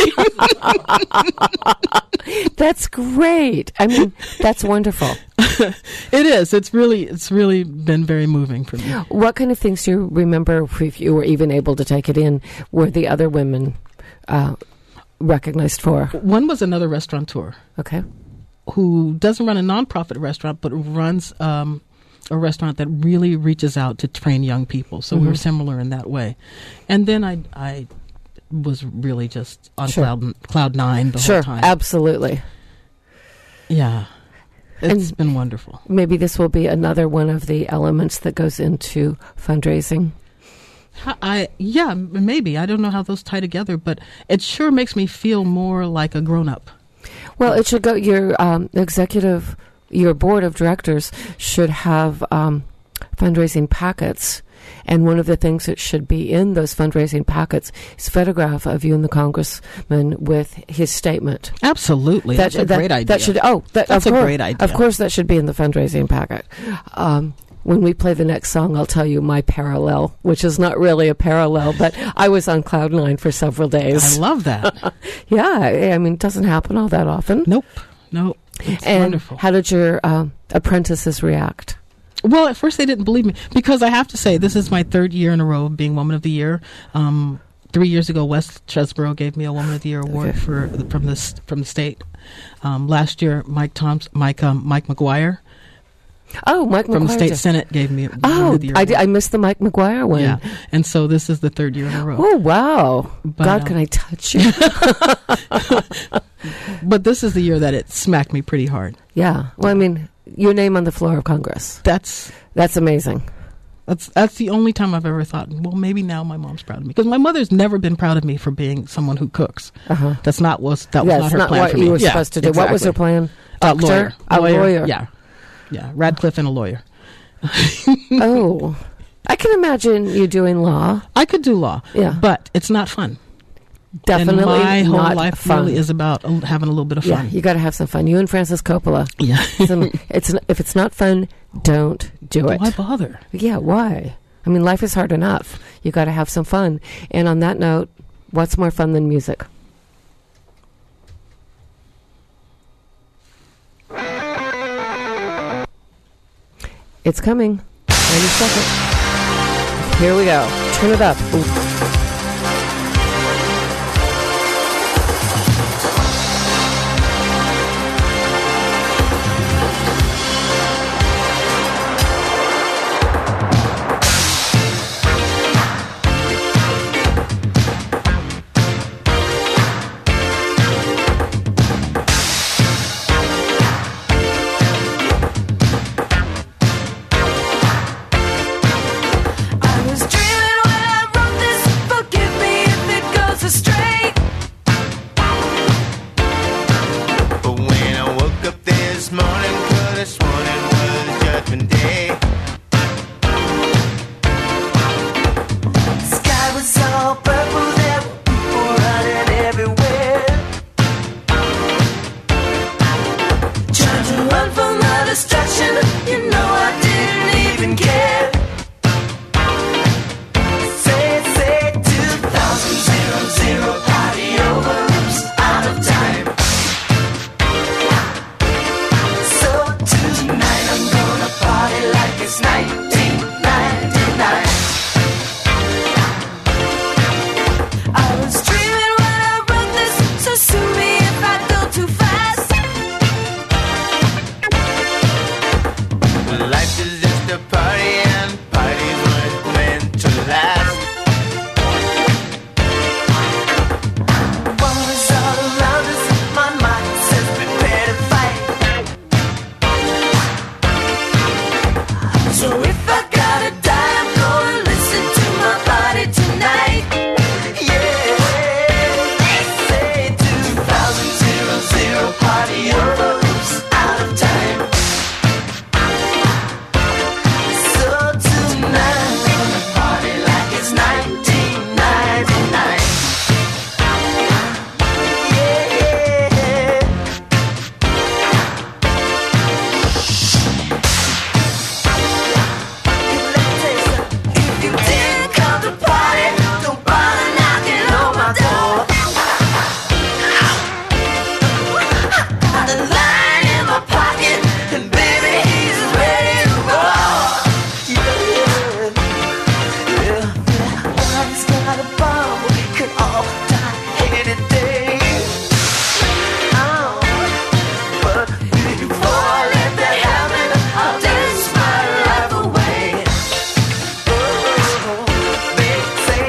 Speaker 3: That's great. I mean, that's wonderful.
Speaker 4: It is. It's really been very moving for me.
Speaker 3: What kind of things do you remember, if you were even able to take it in, were the other women recognized for?
Speaker 4: One was another restaurateur.
Speaker 3: Okay.
Speaker 4: Who doesn't run a nonprofit restaurant, but runs a restaurant that really reaches out to train young people. So we were similar in that way. And then I was really just on cloud 9 the whole time. Sure,
Speaker 3: absolutely.
Speaker 4: Yeah. It's been wonderful.
Speaker 3: Maybe this will be another one of the elements that goes into fundraising.
Speaker 4: Yeah, maybe. I don't know how those tie together, but it sure makes me feel more like a grown-up.
Speaker 3: Well, it should go. Your your board of directors should have fundraising packets. And one of the things that should be in those fundraising packets is a photograph of you and the congressman with his statement.
Speaker 4: Absolutely. That's a great idea.
Speaker 3: That's
Speaker 4: a great idea.
Speaker 3: Of course, that should be in the fundraising packet. When we play the next song, I'll tell you my parallel, which is not really a parallel, but I was on cloud 9 for several days.
Speaker 4: I love that.
Speaker 3: Yeah. I mean, it doesn't happen all that often.
Speaker 4: Nope. It's wonderful.
Speaker 3: How did your apprentices react?
Speaker 4: Well, at first they didn't believe me because I have to say this is my 3rd year in a row of being Woman of the Year. 3 years ago, West Chesborough gave me a Woman of the Year award from the state. Last year, Mike McGuire.
Speaker 3: Oh, Mike McGuire
Speaker 4: from the state senate gave me a Woman of the Year award.
Speaker 3: I missed the Mike McGuire one.
Speaker 4: Yeah, and so this is the 3rd year in a row.
Speaker 3: Oh wow! But, God, can I touch you?
Speaker 4: But this is the year that it smacked me pretty hard.
Speaker 3: Yeah. Well, I mean, your name on the floor of Congress.
Speaker 4: That's
Speaker 3: amazing.
Speaker 4: That's the only time I've ever thought, well, maybe now my mom's proud of me. Because my mother's never been proud of me for being someone who cooks. That was not her plan for me.
Speaker 3: What you were supposed to do. Exactly. What was her plan? Doctor?
Speaker 4: A
Speaker 3: lawyer.
Speaker 4: Yeah, Radcliffe and a lawyer.
Speaker 3: I can imagine you doing law.
Speaker 4: I could do law,
Speaker 3: yeah,
Speaker 4: but it's not fun.
Speaker 3: definitely
Speaker 4: and my whole
Speaker 3: not
Speaker 4: life
Speaker 3: fun.
Speaker 4: really is about having a little bit of
Speaker 3: Yeah,
Speaker 4: fun.
Speaker 3: you got to have some fun. You and Francis Coppola.
Speaker 4: Yeah.
Speaker 3: If it's not fun, don't do it.
Speaker 4: Why bother?
Speaker 3: Yeah, why? I mean, life is hard enough. You got to have some fun. And on that note, what's more fun than music? It's coming. Any second. Here we go. Turn it up. Ooh.
Speaker 5: I was dreaming when I wrote this. Forgive me if it goes astray.
Speaker 8: But when I woke up this morning, could have sworn it was Judgment Day.
Speaker 5: The sky was all purple, there were people running everywhere. Trying to run from the destruction, you know I didn't even care. Say 2000 party over, oops, out of time. So tonight I'm gonna party like it's 1999. I was dreaming when I wrote this, so sue me if I go too fast.
Speaker 8: Life is just a party and parties weren't meant to last.
Speaker 5: War is all around us, my mind says prepare to fight. So if I gotta die, I'm gonna listen to my body tonight. Yeah, they say 2000 party over, oops, out of time. So tonight I'm gonna party like it's 1999. If you didn't come to party, don't bother knocking on my door. The line in my pocket, and baby, he's ready to roll. Body's got a bomb, we could all die any day. But before I let that happen, I'll dance my life away. They say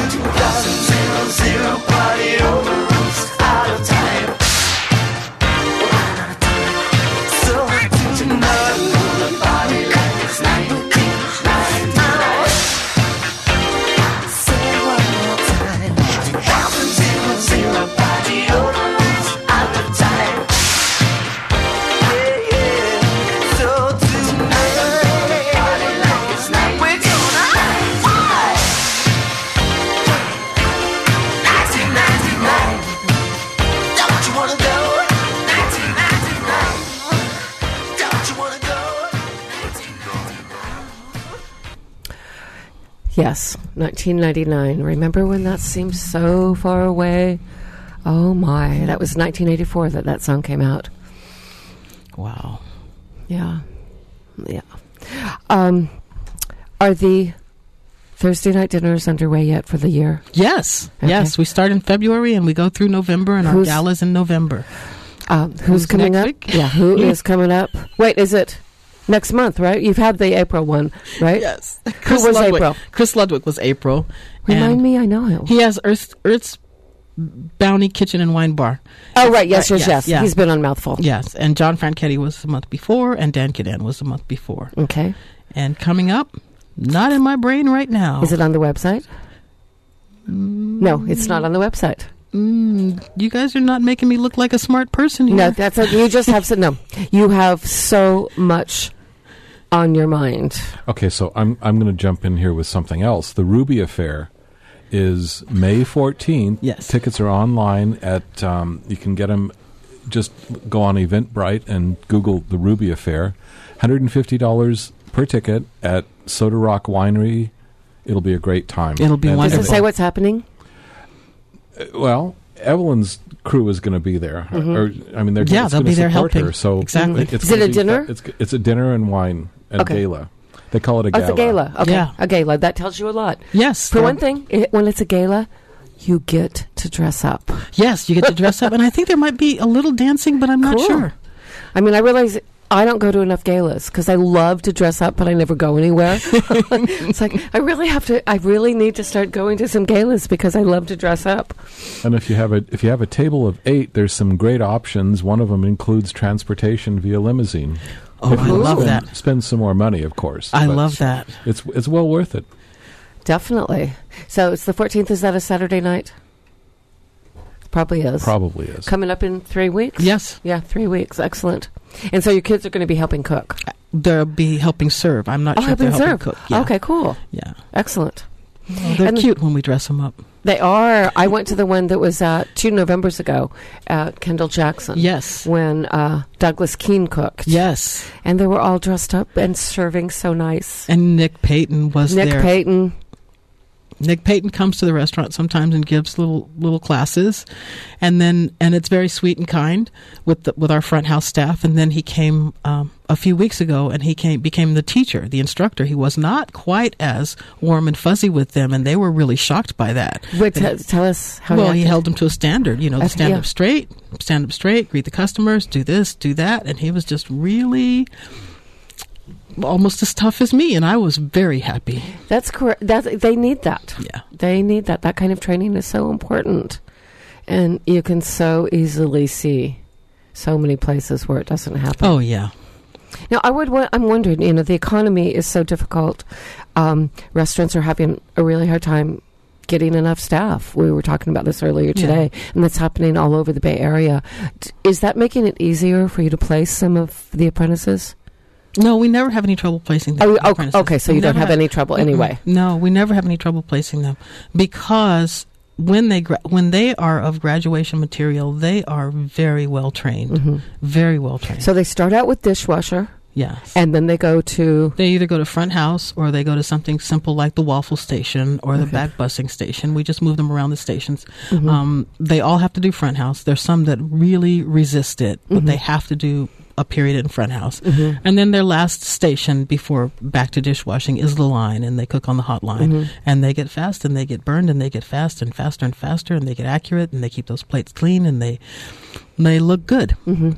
Speaker 5: 2000 party over, oops, out of time. So tonight I'm gonna party like it's 1999. Say it one more time. 2000 party over, oops, out of time. So tonight I'm gonna party like it's 1999. We're gonna party. 1999. Don't you wanna go? 1999. Don't you wanna go? 1999.
Speaker 3: Yes, 1999. Remember when that seemed so far away? Oh my, that was 1984 that song came out.
Speaker 4: Wow.
Speaker 3: Yeah. Yeah. Are the Thursday night dinners underway yet for the year?
Speaker 4: Yes.
Speaker 3: Okay.
Speaker 4: Yes. We start in February and we go through November, and our
Speaker 3: Who's-
Speaker 4: gala's in November.
Speaker 3: Who's coming
Speaker 4: next
Speaker 3: up?
Speaker 4: week?
Speaker 3: Yeah, who is coming up? Wait, is it next month, right? You've had the April one, right?
Speaker 4: Yes.
Speaker 3: Who was
Speaker 4: Ludwig.
Speaker 3: April?
Speaker 4: Chris Ludwig was April.
Speaker 3: Remind
Speaker 4: and
Speaker 3: me, I know him.
Speaker 4: He has Earth's Bounty Kitchen and Wine Bar.
Speaker 3: Oh, right. Yes,
Speaker 4: Right,
Speaker 3: yes,
Speaker 4: yes,
Speaker 3: yes.
Speaker 4: yeah.
Speaker 3: He's been on Mouthful.
Speaker 4: Yes. And John Franchetti was the month before, and Dan Cadan was the month before.
Speaker 3: Okay.
Speaker 4: And coming up, not in my brain right now.
Speaker 3: Is it on the website? No, it's not on the website.
Speaker 4: You guys are not making me look like a smart person here.
Speaker 3: No, that's you just have to no. You have so much on your mind.
Speaker 6: Okay, so I'm going to jump in here with something else. The Ruby affair is May 14th.
Speaker 4: Yes.
Speaker 6: Tickets are online at, you can get them, just go on Eventbrite and Google the Ruby Affair. $150 per ticket at Soda Rock Winery. It'll be a great time.
Speaker 4: It'll be wonderful.
Speaker 3: Does it say what's happening?
Speaker 6: Well, Evelyn's crew is going to be there. Or, I mean, they'll
Speaker 4: be there
Speaker 6: support
Speaker 4: helping.
Speaker 6: her. So
Speaker 4: Exactly.
Speaker 3: Is it a dinner?
Speaker 6: It's a dinner and wine and
Speaker 3: Okay.
Speaker 6: gala. They call it a gala.
Speaker 3: It's a gala. Okay.
Speaker 4: Yeah.
Speaker 3: A gala. That tells you a lot.
Speaker 4: Yes.
Speaker 3: For one thing, when it's a gala, you get to dress up.
Speaker 4: Yes, you get to dress up. And I think there might be a little dancing, but I'm not
Speaker 3: Cool.
Speaker 4: sure.
Speaker 3: I mean, I realize I don't go to enough galas because I love to dress up, but I never go anywhere. It's like I really need to start going to some galas because I love to dress up.
Speaker 6: And if you have a table of 8, there's some great options. One of them includes transportation via limousine.
Speaker 4: Oh,
Speaker 6: If
Speaker 4: I
Speaker 6: you
Speaker 4: love that.
Speaker 6: Spend some more money, of course.
Speaker 4: I
Speaker 6: but
Speaker 4: love that.
Speaker 6: It's well worth it.
Speaker 3: Definitely. So it's the 14th. Is that a Saturday night? Probably is.
Speaker 6: Probably is.
Speaker 3: Coming up in 3 weeks?
Speaker 4: Yes.
Speaker 3: Yeah, 3 weeks. Excellent. And so your kids are going to be helping cook?
Speaker 4: They'll be helping serve. I'm not sure if they're
Speaker 3: helping
Speaker 4: helping
Speaker 3: serve.
Speaker 4: cook. Yeah.
Speaker 3: Okay, cool.
Speaker 4: Yeah.
Speaker 3: Excellent.
Speaker 4: Well, they're
Speaker 3: And-
Speaker 4: cute when we dress them up.
Speaker 3: They are. I went to the one that was 2 Novembers ago at Kendall Jackson.
Speaker 4: Yes.
Speaker 3: When Douglas Keene cooked.
Speaker 4: Yes.
Speaker 3: And they were all dressed up and serving so nice.
Speaker 4: And Nick Payton was
Speaker 3: Nick
Speaker 4: there.
Speaker 3: Payton.
Speaker 4: Nick Payton comes to the restaurant sometimes and gives little classes, and it's very sweet and kind with our front house staff. And then he came a few weeks ago, and he became the teacher, the instructor. He was not quite as warm and fuzzy with them, and they were really shocked by that.
Speaker 3: Wait, tell us how
Speaker 4: Well, he
Speaker 3: acted.
Speaker 4: held them to a standard. Stand
Speaker 3: yeah.
Speaker 4: up straight, greet the customers, do this, do that, and he was just really almost as tough as me, and I was very happy.
Speaker 3: That's correct. They need that.
Speaker 4: Yeah.
Speaker 3: They need that. That kind of training is so important. And you can so easily see so many places where it doesn't happen.
Speaker 4: Oh, yeah.
Speaker 3: Now, I'm wondering, the economy is so difficult. Restaurants are having a really hard time getting enough staff. We were talking about this earlier today, and that's happening all over the Bay Area. Is that making it easier for you to place some of the apprentices?
Speaker 4: No, we never have any trouble placing them.
Speaker 3: Okay, so you don't have any trouble anyway.
Speaker 4: No, we never have any trouble placing them because when they are of graduation material, they are very well trained. Very well trained.
Speaker 3: So they start out with dishwasher.
Speaker 4: Yes.
Speaker 3: And then they go to...
Speaker 4: They either go to front house or they go to something simple like the waffle station or the back busing station. We just move them around the stations. They all have to do front house. There's some that really resist it, but they have to do a period in front house. And then their last station before back to dishwashing is the line, and they cook on the hot line. And they get fast, and they get burned, and they get fast and faster and faster, and they get accurate, and they keep those plates clean, and they look good.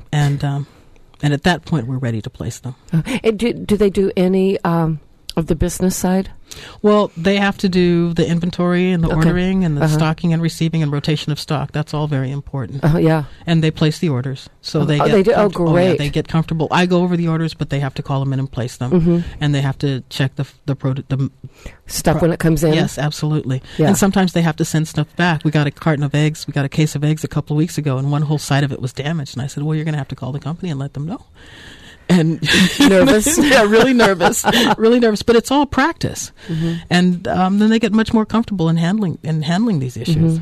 Speaker 4: And at that point, we're ready to place them.
Speaker 3: Do they do any of the business side?
Speaker 4: Well, they have to do the inventory and the ordering and the stocking and receiving and rotation of stock. That's all very important.
Speaker 3: Yeah.
Speaker 4: And they place the orders. So they get
Speaker 3: they do? Oh, great.
Speaker 4: yeah, they get comfortable. I go over the orders, but they have to call them in and place them. And they have to check the
Speaker 3: Stuff when it comes in?
Speaker 4: Yes, absolutely.
Speaker 3: Yeah.
Speaker 4: And sometimes they have to send stuff back. We got a carton of eggs. We got a case of eggs a couple of weeks ago, and one whole side of it was damaged. And I said, well, you're going to have to call the company and let them know. And
Speaker 3: Nervous?
Speaker 4: Yeah, really nervous. Really nervous. But it's all practice. And then they get much more comfortable in handling these issues.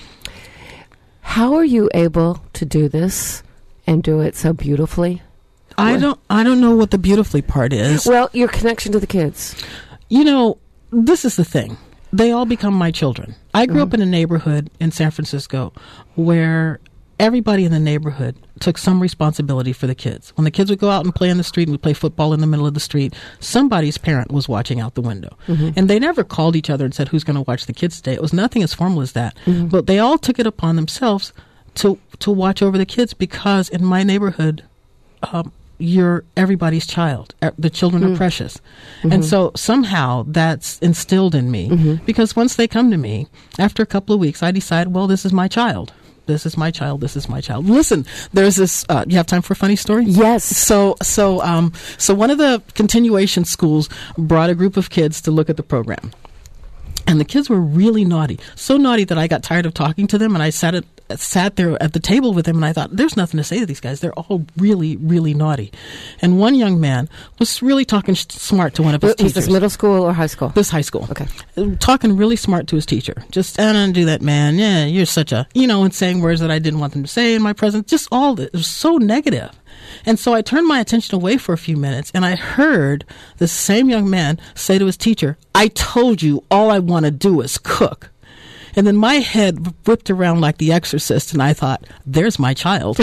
Speaker 3: How are you able to do this and do it so beautifully?
Speaker 4: I don't know what the beautifully part is.
Speaker 3: Well, your connection to the kids.
Speaker 4: This is the thing. They all become my children. I grew up in a neighborhood in San Francisco where everybody in the neighborhood took some responsibility for the kids. When the kids would go out and play in the street and we'd play football in the middle of the street, somebody's parent was watching out the window. And they never called each other and said, who's going to watch the kids today? It was nothing as formal as that. But they all took it upon themselves to watch over the kids because in my neighborhood, you're everybody's child. The children are precious. And so somehow that's instilled in me because once they come to me, after a couple of weeks, I decide, well, this is my child. This is my child. This is my child. Listen, there's this. You have time for a funny story?
Speaker 3: Yes.
Speaker 4: So one of the continuation schools brought a group of kids to look at the program. And the kids were really naughty. So naughty that I got tired of talking to them, and I sat sat there at the table with him, and I thought, there's nothing to say to these guys. They're all really, really naughty. And one young man was really talking smart to one of his
Speaker 3: Was
Speaker 4: teachers.
Speaker 3: this middle school or high school?
Speaker 4: This high school.
Speaker 3: Okay.
Speaker 4: Talking really smart to his teacher. Just, I don't do that, man. Yeah, you're such a, and saying words that I didn't want them to say in my presence. Just all this. It was so negative. And so I turned my attention away for a few minutes, and I heard the same young man say to his teacher, I told you all I want to do is cook. And then my head whipped around like The Exorcist, and I thought, there's my child.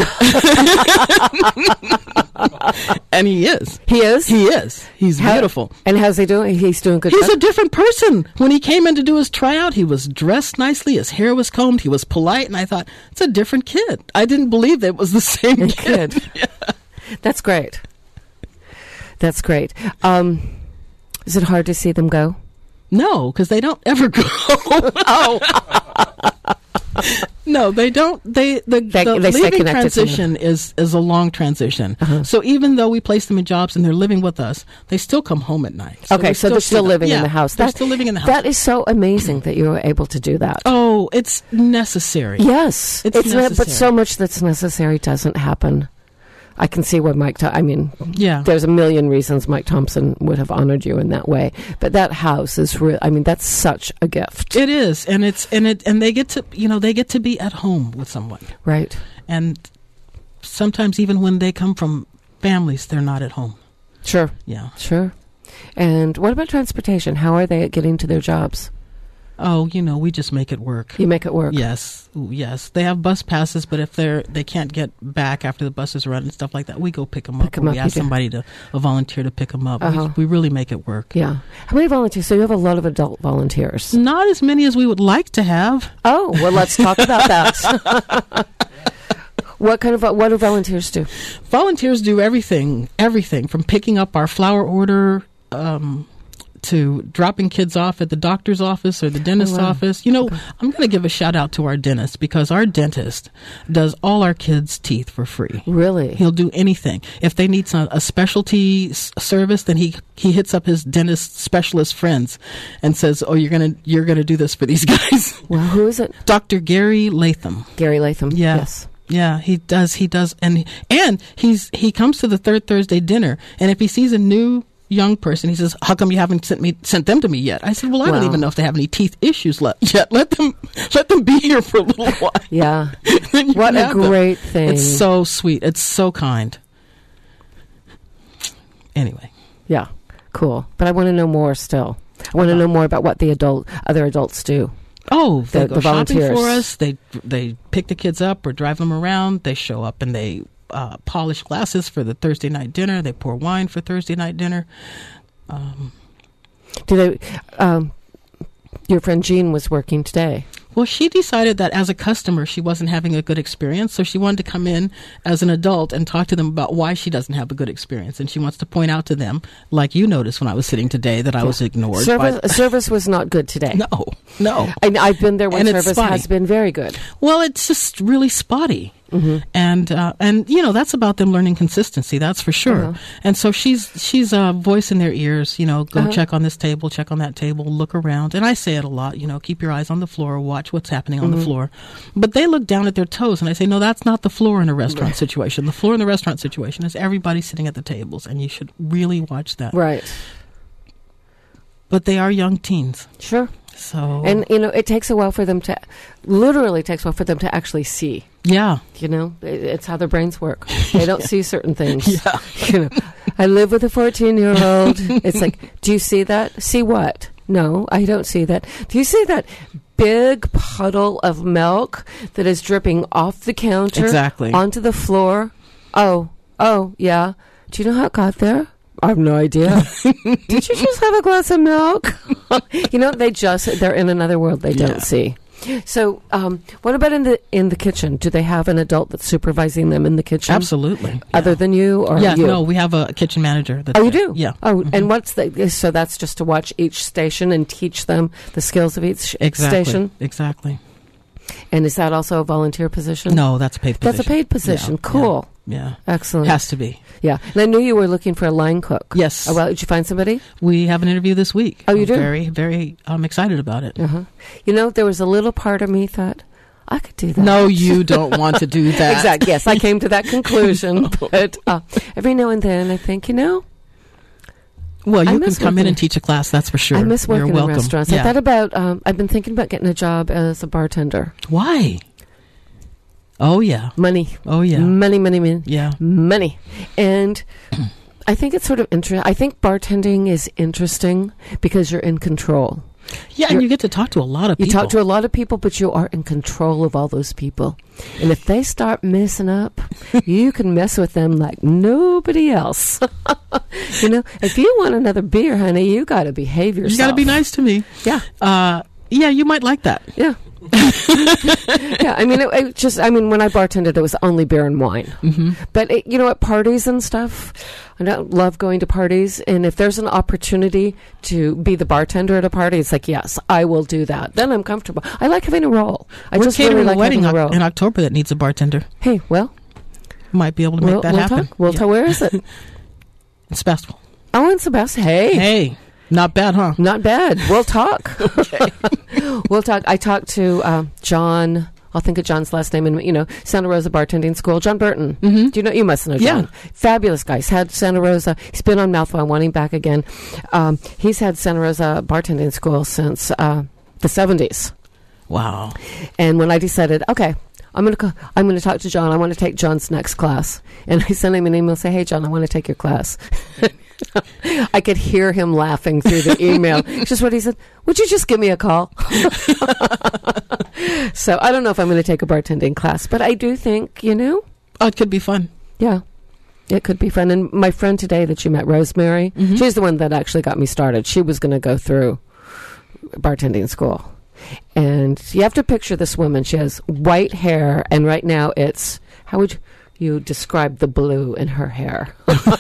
Speaker 4: And he is.
Speaker 3: He is?
Speaker 4: He is. He's beautiful.
Speaker 3: And how's he doing? He's doing good.
Speaker 4: He's a different person. When he came in to do his tryout, he was dressed nicely. His hair was combed. He was polite. And I thought, it's a different kid. I didn't believe that it was the same kid.
Speaker 3: Yeah. That's great. That's great. Is it hard to see them go?
Speaker 4: No, because they don't ever go. No, they don't. The leaving transition is a long transition. Uh-huh. So even though we place them in jobs and they're living with us, they still come home at night. So
Speaker 3: okay, so they're still living in the house.
Speaker 4: They're still living in the house.
Speaker 3: That is so amazing that you were able to do that.
Speaker 4: Oh, it's necessary.
Speaker 3: Yes,
Speaker 4: it's necessary.
Speaker 3: But so much that's necessary doesn't happen. I can see why there's a million reasons Mike Thompson would have honored you in that way. But that house is that's such a gift.
Speaker 4: It is, and they get to be at home with someone.
Speaker 3: Right.
Speaker 4: And sometimes even when they come from families, they're not at home.
Speaker 3: Sure.
Speaker 4: Yeah.
Speaker 3: Sure. And what about transportation? How are they getting to their jobs?
Speaker 4: Oh, we just make it work.
Speaker 3: You make it work?
Speaker 4: Yes. They have bus passes, but if they can't get back after the buses run and stuff like that, we go pick them up. We ask somebody a volunteer to pick them up.
Speaker 3: Uh-huh.
Speaker 4: We really make it work.
Speaker 3: Yeah. How many volunteers? So you have a lot of adult volunteers.
Speaker 4: Not as many as we would like to have.
Speaker 3: Oh, well, let's talk about that. What do volunteers do?
Speaker 4: Volunteers do everything from picking up our flower order, to dropping kids off at the doctor's office or the dentist's office. Okay. I'm going to give a shout out to our dentist, because our dentist does all our kids' teeth for free.
Speaker 3: Really?
Speaker 4: He'll do anything. If they need a specialty service, then he hits up his dentist specialist friends and says, "Oh, you're going to do this for these guys."
Speaker 3: Well, who is it?
Speaker 4: Dr. Gary Latham.
Speaker 3: Gary Latham.
Speaker 4: Yeah.
Speaker 3: Yes.
Speaker 4: Yeah, he does, and he comes to the third Thursday dinner, and if he sees a new young person, he says, "How come you haven't sent them to me yet?" I said, "Well, I don't even know if they have any teeth issues yet. Let them be here for a little while."
Speaker 3: Yeah. What a great thing.
Speaker 4: It's so sweet. It's so kind. Anyway.
Speaker 3: Yeah. Cool. But I want to know more still. I want to know more about what the other adults do.
Speaker 4: Oh, they go shopping
Speaker 3: volunteers
Speaker 4: for us. They pick the kids up or drive them around. They show up and they polish glasses for the Thursday night dinner. They pour wine for Thursday night dinner.
Speaker 3: Do they? Your friend Jean was working today.
Speaker 4: Well, she decided that as a customer, she wasn't having a good experience, so she wanted to come in as an adult and talk to them about why she doesn't have a good experience. And she wants to point out to them, like you noticed when I was sitting today, that I was ignored.
Speaker 3: Service was not good today.
Speaker 4: No.
Speaker 3: I've been there when service has been very good.
Speaker 4: Well, it's just really spotty. Mm-hmm. And that's about them learning consistency. That's for sure. Uh-huh. And so she's a voice in their ears. Go check on this table, check on that table, look around. And I say it a lot. Keep your eyes on the floor, watch what's happening on the floor. But they look down at their toes, and I say, no, that's not the floor in a restaurant situation. The floor in the restaurant situation is everybody sitting at the tables, and you should really watch that.
Speaker 3: Right.
Speaker 4: But they are young teens.
Speaker 3: Sure.
Speaker 4: So,
Speaker 3: and it takes a while for them to actually see.
Speaker 4: Yeah.
Speaker 3: It's how their brains work. They don't see certain things.
Speaker 4: Yeah.
Speaker 3: I live with a 14-year-old. It's like, do you see that? See what? No, I don't see that. Do you see that big puddle of milk that is dripping off the counter onto the floor? Oh, yeah. Do you know how it got there? I have no idea. Did you just have a glass of milk? They're in another world they don't see. So, what about in the kitchen? Do they have an adult that's supervising them in the kitchen?
Speaker 4: Absolutely.
Speaker 3: Other than you, or you?
Speaker 4: No, we have a kitchen manager.
Speaker 3: You do?
Speaker 4: Yeah.
Speaker 3: Oh, and so that's just to watch each station and teach them the skills of each station?
Speaker 4: Exactly.
Speaker 3: And is that also a volunteer position?
Speaker 4: No, that's a paid position.
Speaker 3: That's a paid position.
Speaker 4: Yeah,
Speaker 3: cool.
Speaker 4: Yeah.
Speaker 3: Excellent.
Speaker 4: Has to be.
Speaker 3: Yeah. And I knew you were looking for a line cook.
Speaker 4: Yes.
Speaker 3: Well, did you find somebody?
Speaker 4: We have an interview this week.
Speaker 3: Oh, you do?
Speaker 4: Very, very excited about it.
Speaker 3: Uh-huh. There was a little part of me thought, I could do that.
Speaker 4: No, you don't want to do that.
Speaker 3: Exactly. Yes, I came to that conclusion. But every now and then I think,
Speaker 4: Well,
Speaker 3: I
Speaker 4: you
Speaker 3: miss
Speaker 4: can come in
Speaker 3: working-
Speaker 4: and teach a class, that's for sure.
Speaker 3: I miss working
Speaker 4: You're
Speaker 3: in
Speaker 4: welcome.
Speaker 3: restaurants.
Speaker 4: Yeah.
Speaker 3: I thought about, I've been thinking about getting a job as a bartender.
Speaker 4: Why? Oh, yeah.
Speaker 3: Money.
Speaker 4: Oh, yeah.
Speaker 3: Money.
Speaker 4: Yeah.
Speaker 3: Money. And I think it's sort of interesting. I think bartending is interesting because you're in control.
Speaker 4: Yeah, and you get to talk to a lot of
Speaker 3: You
Speaker 4: people.
Speaker 3: talk to a lot of people, but you are in control of all those people. And if they start messing up, you can mess with them like nobody else. If you want another beer, honey, you got to behave yourself.
Speaker 4: You got to be nice to me.
Speaker 3: Yeah.
Speaker 4: Yeah, you might like that.
Speaker 3: Yeah. Yeah, I mean, when I bartended, it was only beer and wine.
Speaker 4: Mm-hmm.
Speaker 3: But, at parties and stuff, I don't love going to parties. And if there's an opportunity to be the bartender at a party, it's like, yes, I will do that. Then I'm comfortable. I like having a role.
Speaker 4: We're
Speaker 3: just
Speaker 4: catering
Speaker 3: really like
Speaker 4: a wedding
Speaker 3: having a role.
Speaker 4: in October that needs a bartender.
Speaker 3: Hey, well,
Speaker 4: Might be able to make that
Speaker 3: we'll
Speaker 4: happen.
Speaker 3: talk. We'll
Speaker 4: Yeah.
Speaker 3: tell. Where is it?
Speaker 4: It's Sebastopol.
Speaker 3: Oh, in Sebastopol. Hey.
Speaker 4: Not bad, huh?
Speaker 3: Not bad. We'll talk. We'll talk. I talked to John. I'll think of John's last name in Santa Rosa Bartending School. John Burton.
Speaker 4: Mm-hmm.
Speaker 3: Do you know? You must know John.
Speaker 4: Yeah.
Speaker 3: Fabulous guy. He's had Santa Rosa. He's been on Mouthful. I want him back again. He's had Santa Rosa Bartending School since the 70s.
Speaker 4: Wow.
Speaker 3: And when I decided, okay, I'm gonna talk to John. I want to take John's next class. And I sent him an email. Say, hey, John, I want to take your class. I could hear him laughing through the email. It's just what he said. Would you just give me a call? So I don't know if I'm going to take a bartending class, but I do think,
Speaker 4: Oh, it could be fun.
Speaker 3: yeah, it could be fun. And my friend today that you met, Rosemary,
Speaker 4: Mm-hmm.
Speaker 3: she's the one that actually got me started. She was going to go through bartending school. And you have to picture this woman. She has white hair, and right now how would you describe the blue in her hair?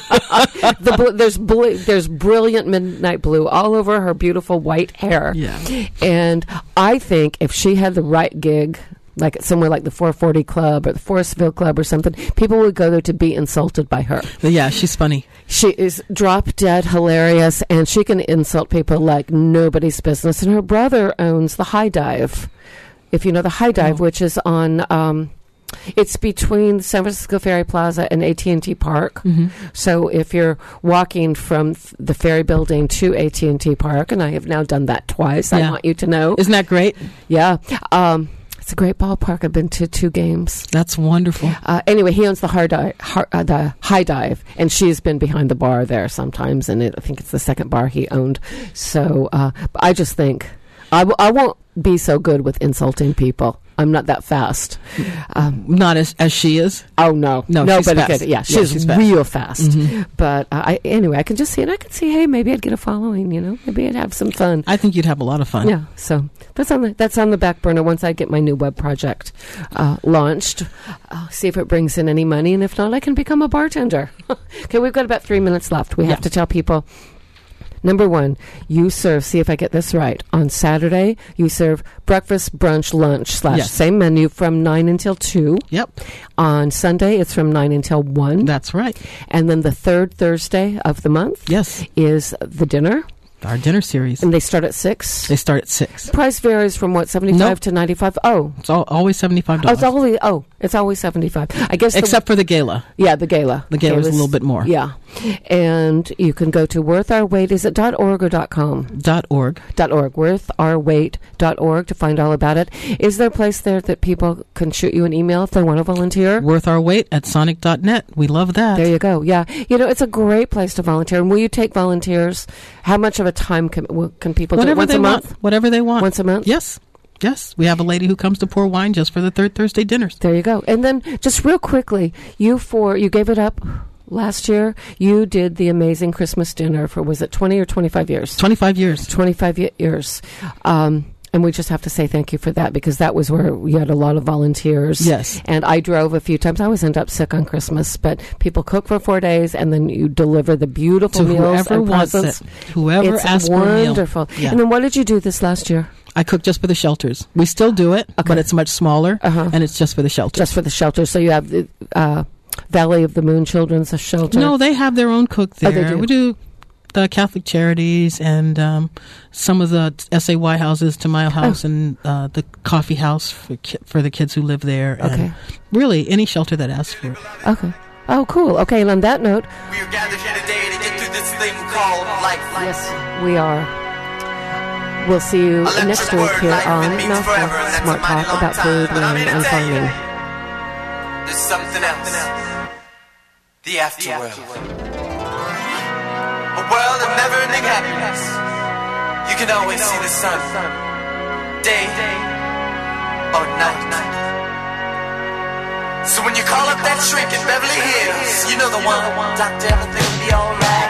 Speaker 3: There's brilliant midnight blue all over her beautiful white hair.
Speaker 4: Yeah.
Speaker 3: And I think if she had the right gig, like somewhere like the 440 Club or the Forestville Club or something, people would go there to be insulted by her.
Speaker 4: But yeah, she's funny.
Speaker 3: She is drop dead hilarious, and she can insult people like nobody's business. And her brother owns the High Dive. If you know the High Dive, which is on, it's between San Francisco Ferry Plaza and AT&T Park.
Speaker 4: Mm-hmm.
Speaker 3: So if you're walking from the ferry building to AT&T Park, and I have now done that twice, I
Speaker 4: Yeah.
Speaker 3: want you to know.
Speaker 4: Isn't that great?
Speaker 3: Yeah. It's a great ballpark. I've been to 2 games.
Speaker 4: That's wonderful.
Speaker 3: Anyway, he owns the the High Dive, and she's been behind the bar there sometimes, and I think it's the second bar he owned. So I just think I won't be so good with insulting people. I'm not that fast.
Speaker 4: Not as she is.
Speaker 3: Oh no,
Speaker 4: No, she's
Speaker 3: nobody
Speaker 4: fast.
Speaker 3: could. Yeah,
Speaker 4: Yeah,
Speaker 3: she's
Speaker 4: she's fast.
Speaker 3: real fast.
Speaker 4: Mhm.
Speaker 3: But anyway, I can just see it. I can see, hey, maybe I'd get a following. Maybe I'd have some fun.
Speaker 4: I think you'd have a lot of fun.
Speaker 3: Yeah, so that's on the back burner. Once I get my new web project launched, I'll see if it brings in any money, and if not, I can become a bartender. Okay, we've got about 3 minutes left. We have to tell people. Number 1, you serve, see if I get this right, on Saturday, you serve breakfast, brunch, lunch,
Speaker 4: Yes.
Speaker 3: same menu from 9 until 2.
Speaker 4: Yep.
Speaker 3: On Sunday, it's from 9 until 1.
Speaker 4: That's right.
Speaker 3: And then the third Thursday of the month
Speaker 4: Yes.
Speaker 3: is the dinner.
Speaker 4: Our dinner series.
Speaker 3: And they start at 6.
Speaker 4: They start at 6.
Speaker 3: Price varies from 75
Speaker 4: Nope.
Speaker 3: to 95. Oh.
Speaker 4: It's always $75.
Speaker 3: It's always 75. I guess
Speaker 4: Except for the gala.
Speaker 3: the gala.
Speaker 4: The gala's a little bit more.
Speaker 3: Yeah. And you can go to Worth Our Weight. Is it .org or .com?
Speaker 4: .org.
Speaker 3: .org. WorthOurWeight.org to find all about it. Is there a place there that people can shoot you an email if they want to volunteer?
Speaker 4: Worth Our Weight at sonic.net. We love that.
Speaker 3: There you go. Yeah. It's a great place to volunteer. And will you take volunteers? How much of a time can people do it? Once
Speaker 4: they
Speaker 3: a month?
Speaker 4: want. Whatever they want.
Speaker 3: Once a month?
Speaker 4: Yes. Yes. We have a lady who comes to pour wine just for the third Thursday dinners.
Speaker 3: There you go. And then just real quickly, you gave it up last year. You did the amazing Christmas dinner for, was it 20 or 25 years?
Speaker 4: 25 years.
Speaker 3: 25 years. And we just have to say thank you for that, because that was where we had a lot of volunteers.
Speaker 4: Yes.
Speaker 3: And I drove a few times. I always end up sick on Christmas, but people cook for 4 days, and then you deliver the beautiful
Speaker 4: To
Speaker 3: meals
Speaker 4: whoever
Speaker 3: and
Speaker 4: wants
Speaker 3: presents.
Speaker 4: it. Whoever
Speaker 3: It's
Speaker 4: asks for a meal.
Speaker 3: wonderful.
Speaker 4: Yeah.
Speaker 3: And then what did you do this last year?
Speaker 4: I cook just for the shelters. We still do it, but it's much smaller, and it's just for the shelters.
Speaker 3: Just for the shelter. So you have the Valley of the Moon Children's Shelter.
Speaker 4: No, they have their own cook there.
Speaker 3: they do?
Speaker 4: We do the Catholic Charities and some of the SAY houses, Tamayo House, and the coffee house for the kids who live there.
Speaker 3: Okay.
Speaker 4: And really, any shelter that asks for it.
Speaker 3: Okay. Oh, cool. Okay, and on that note,
Speaker 8: We are gathered here today to get through this thing called life.
Speaker 3: yes, we are. We'll see you next week here on Mouthful Smart Talk about food and farming.
Speaker 8: There's something else. The afterworld. A world of never-ending happiness. You can always see the sun, day or night. So when you call up that shrink in Beverly Hills, you know the one. Doctor, everything will be alright.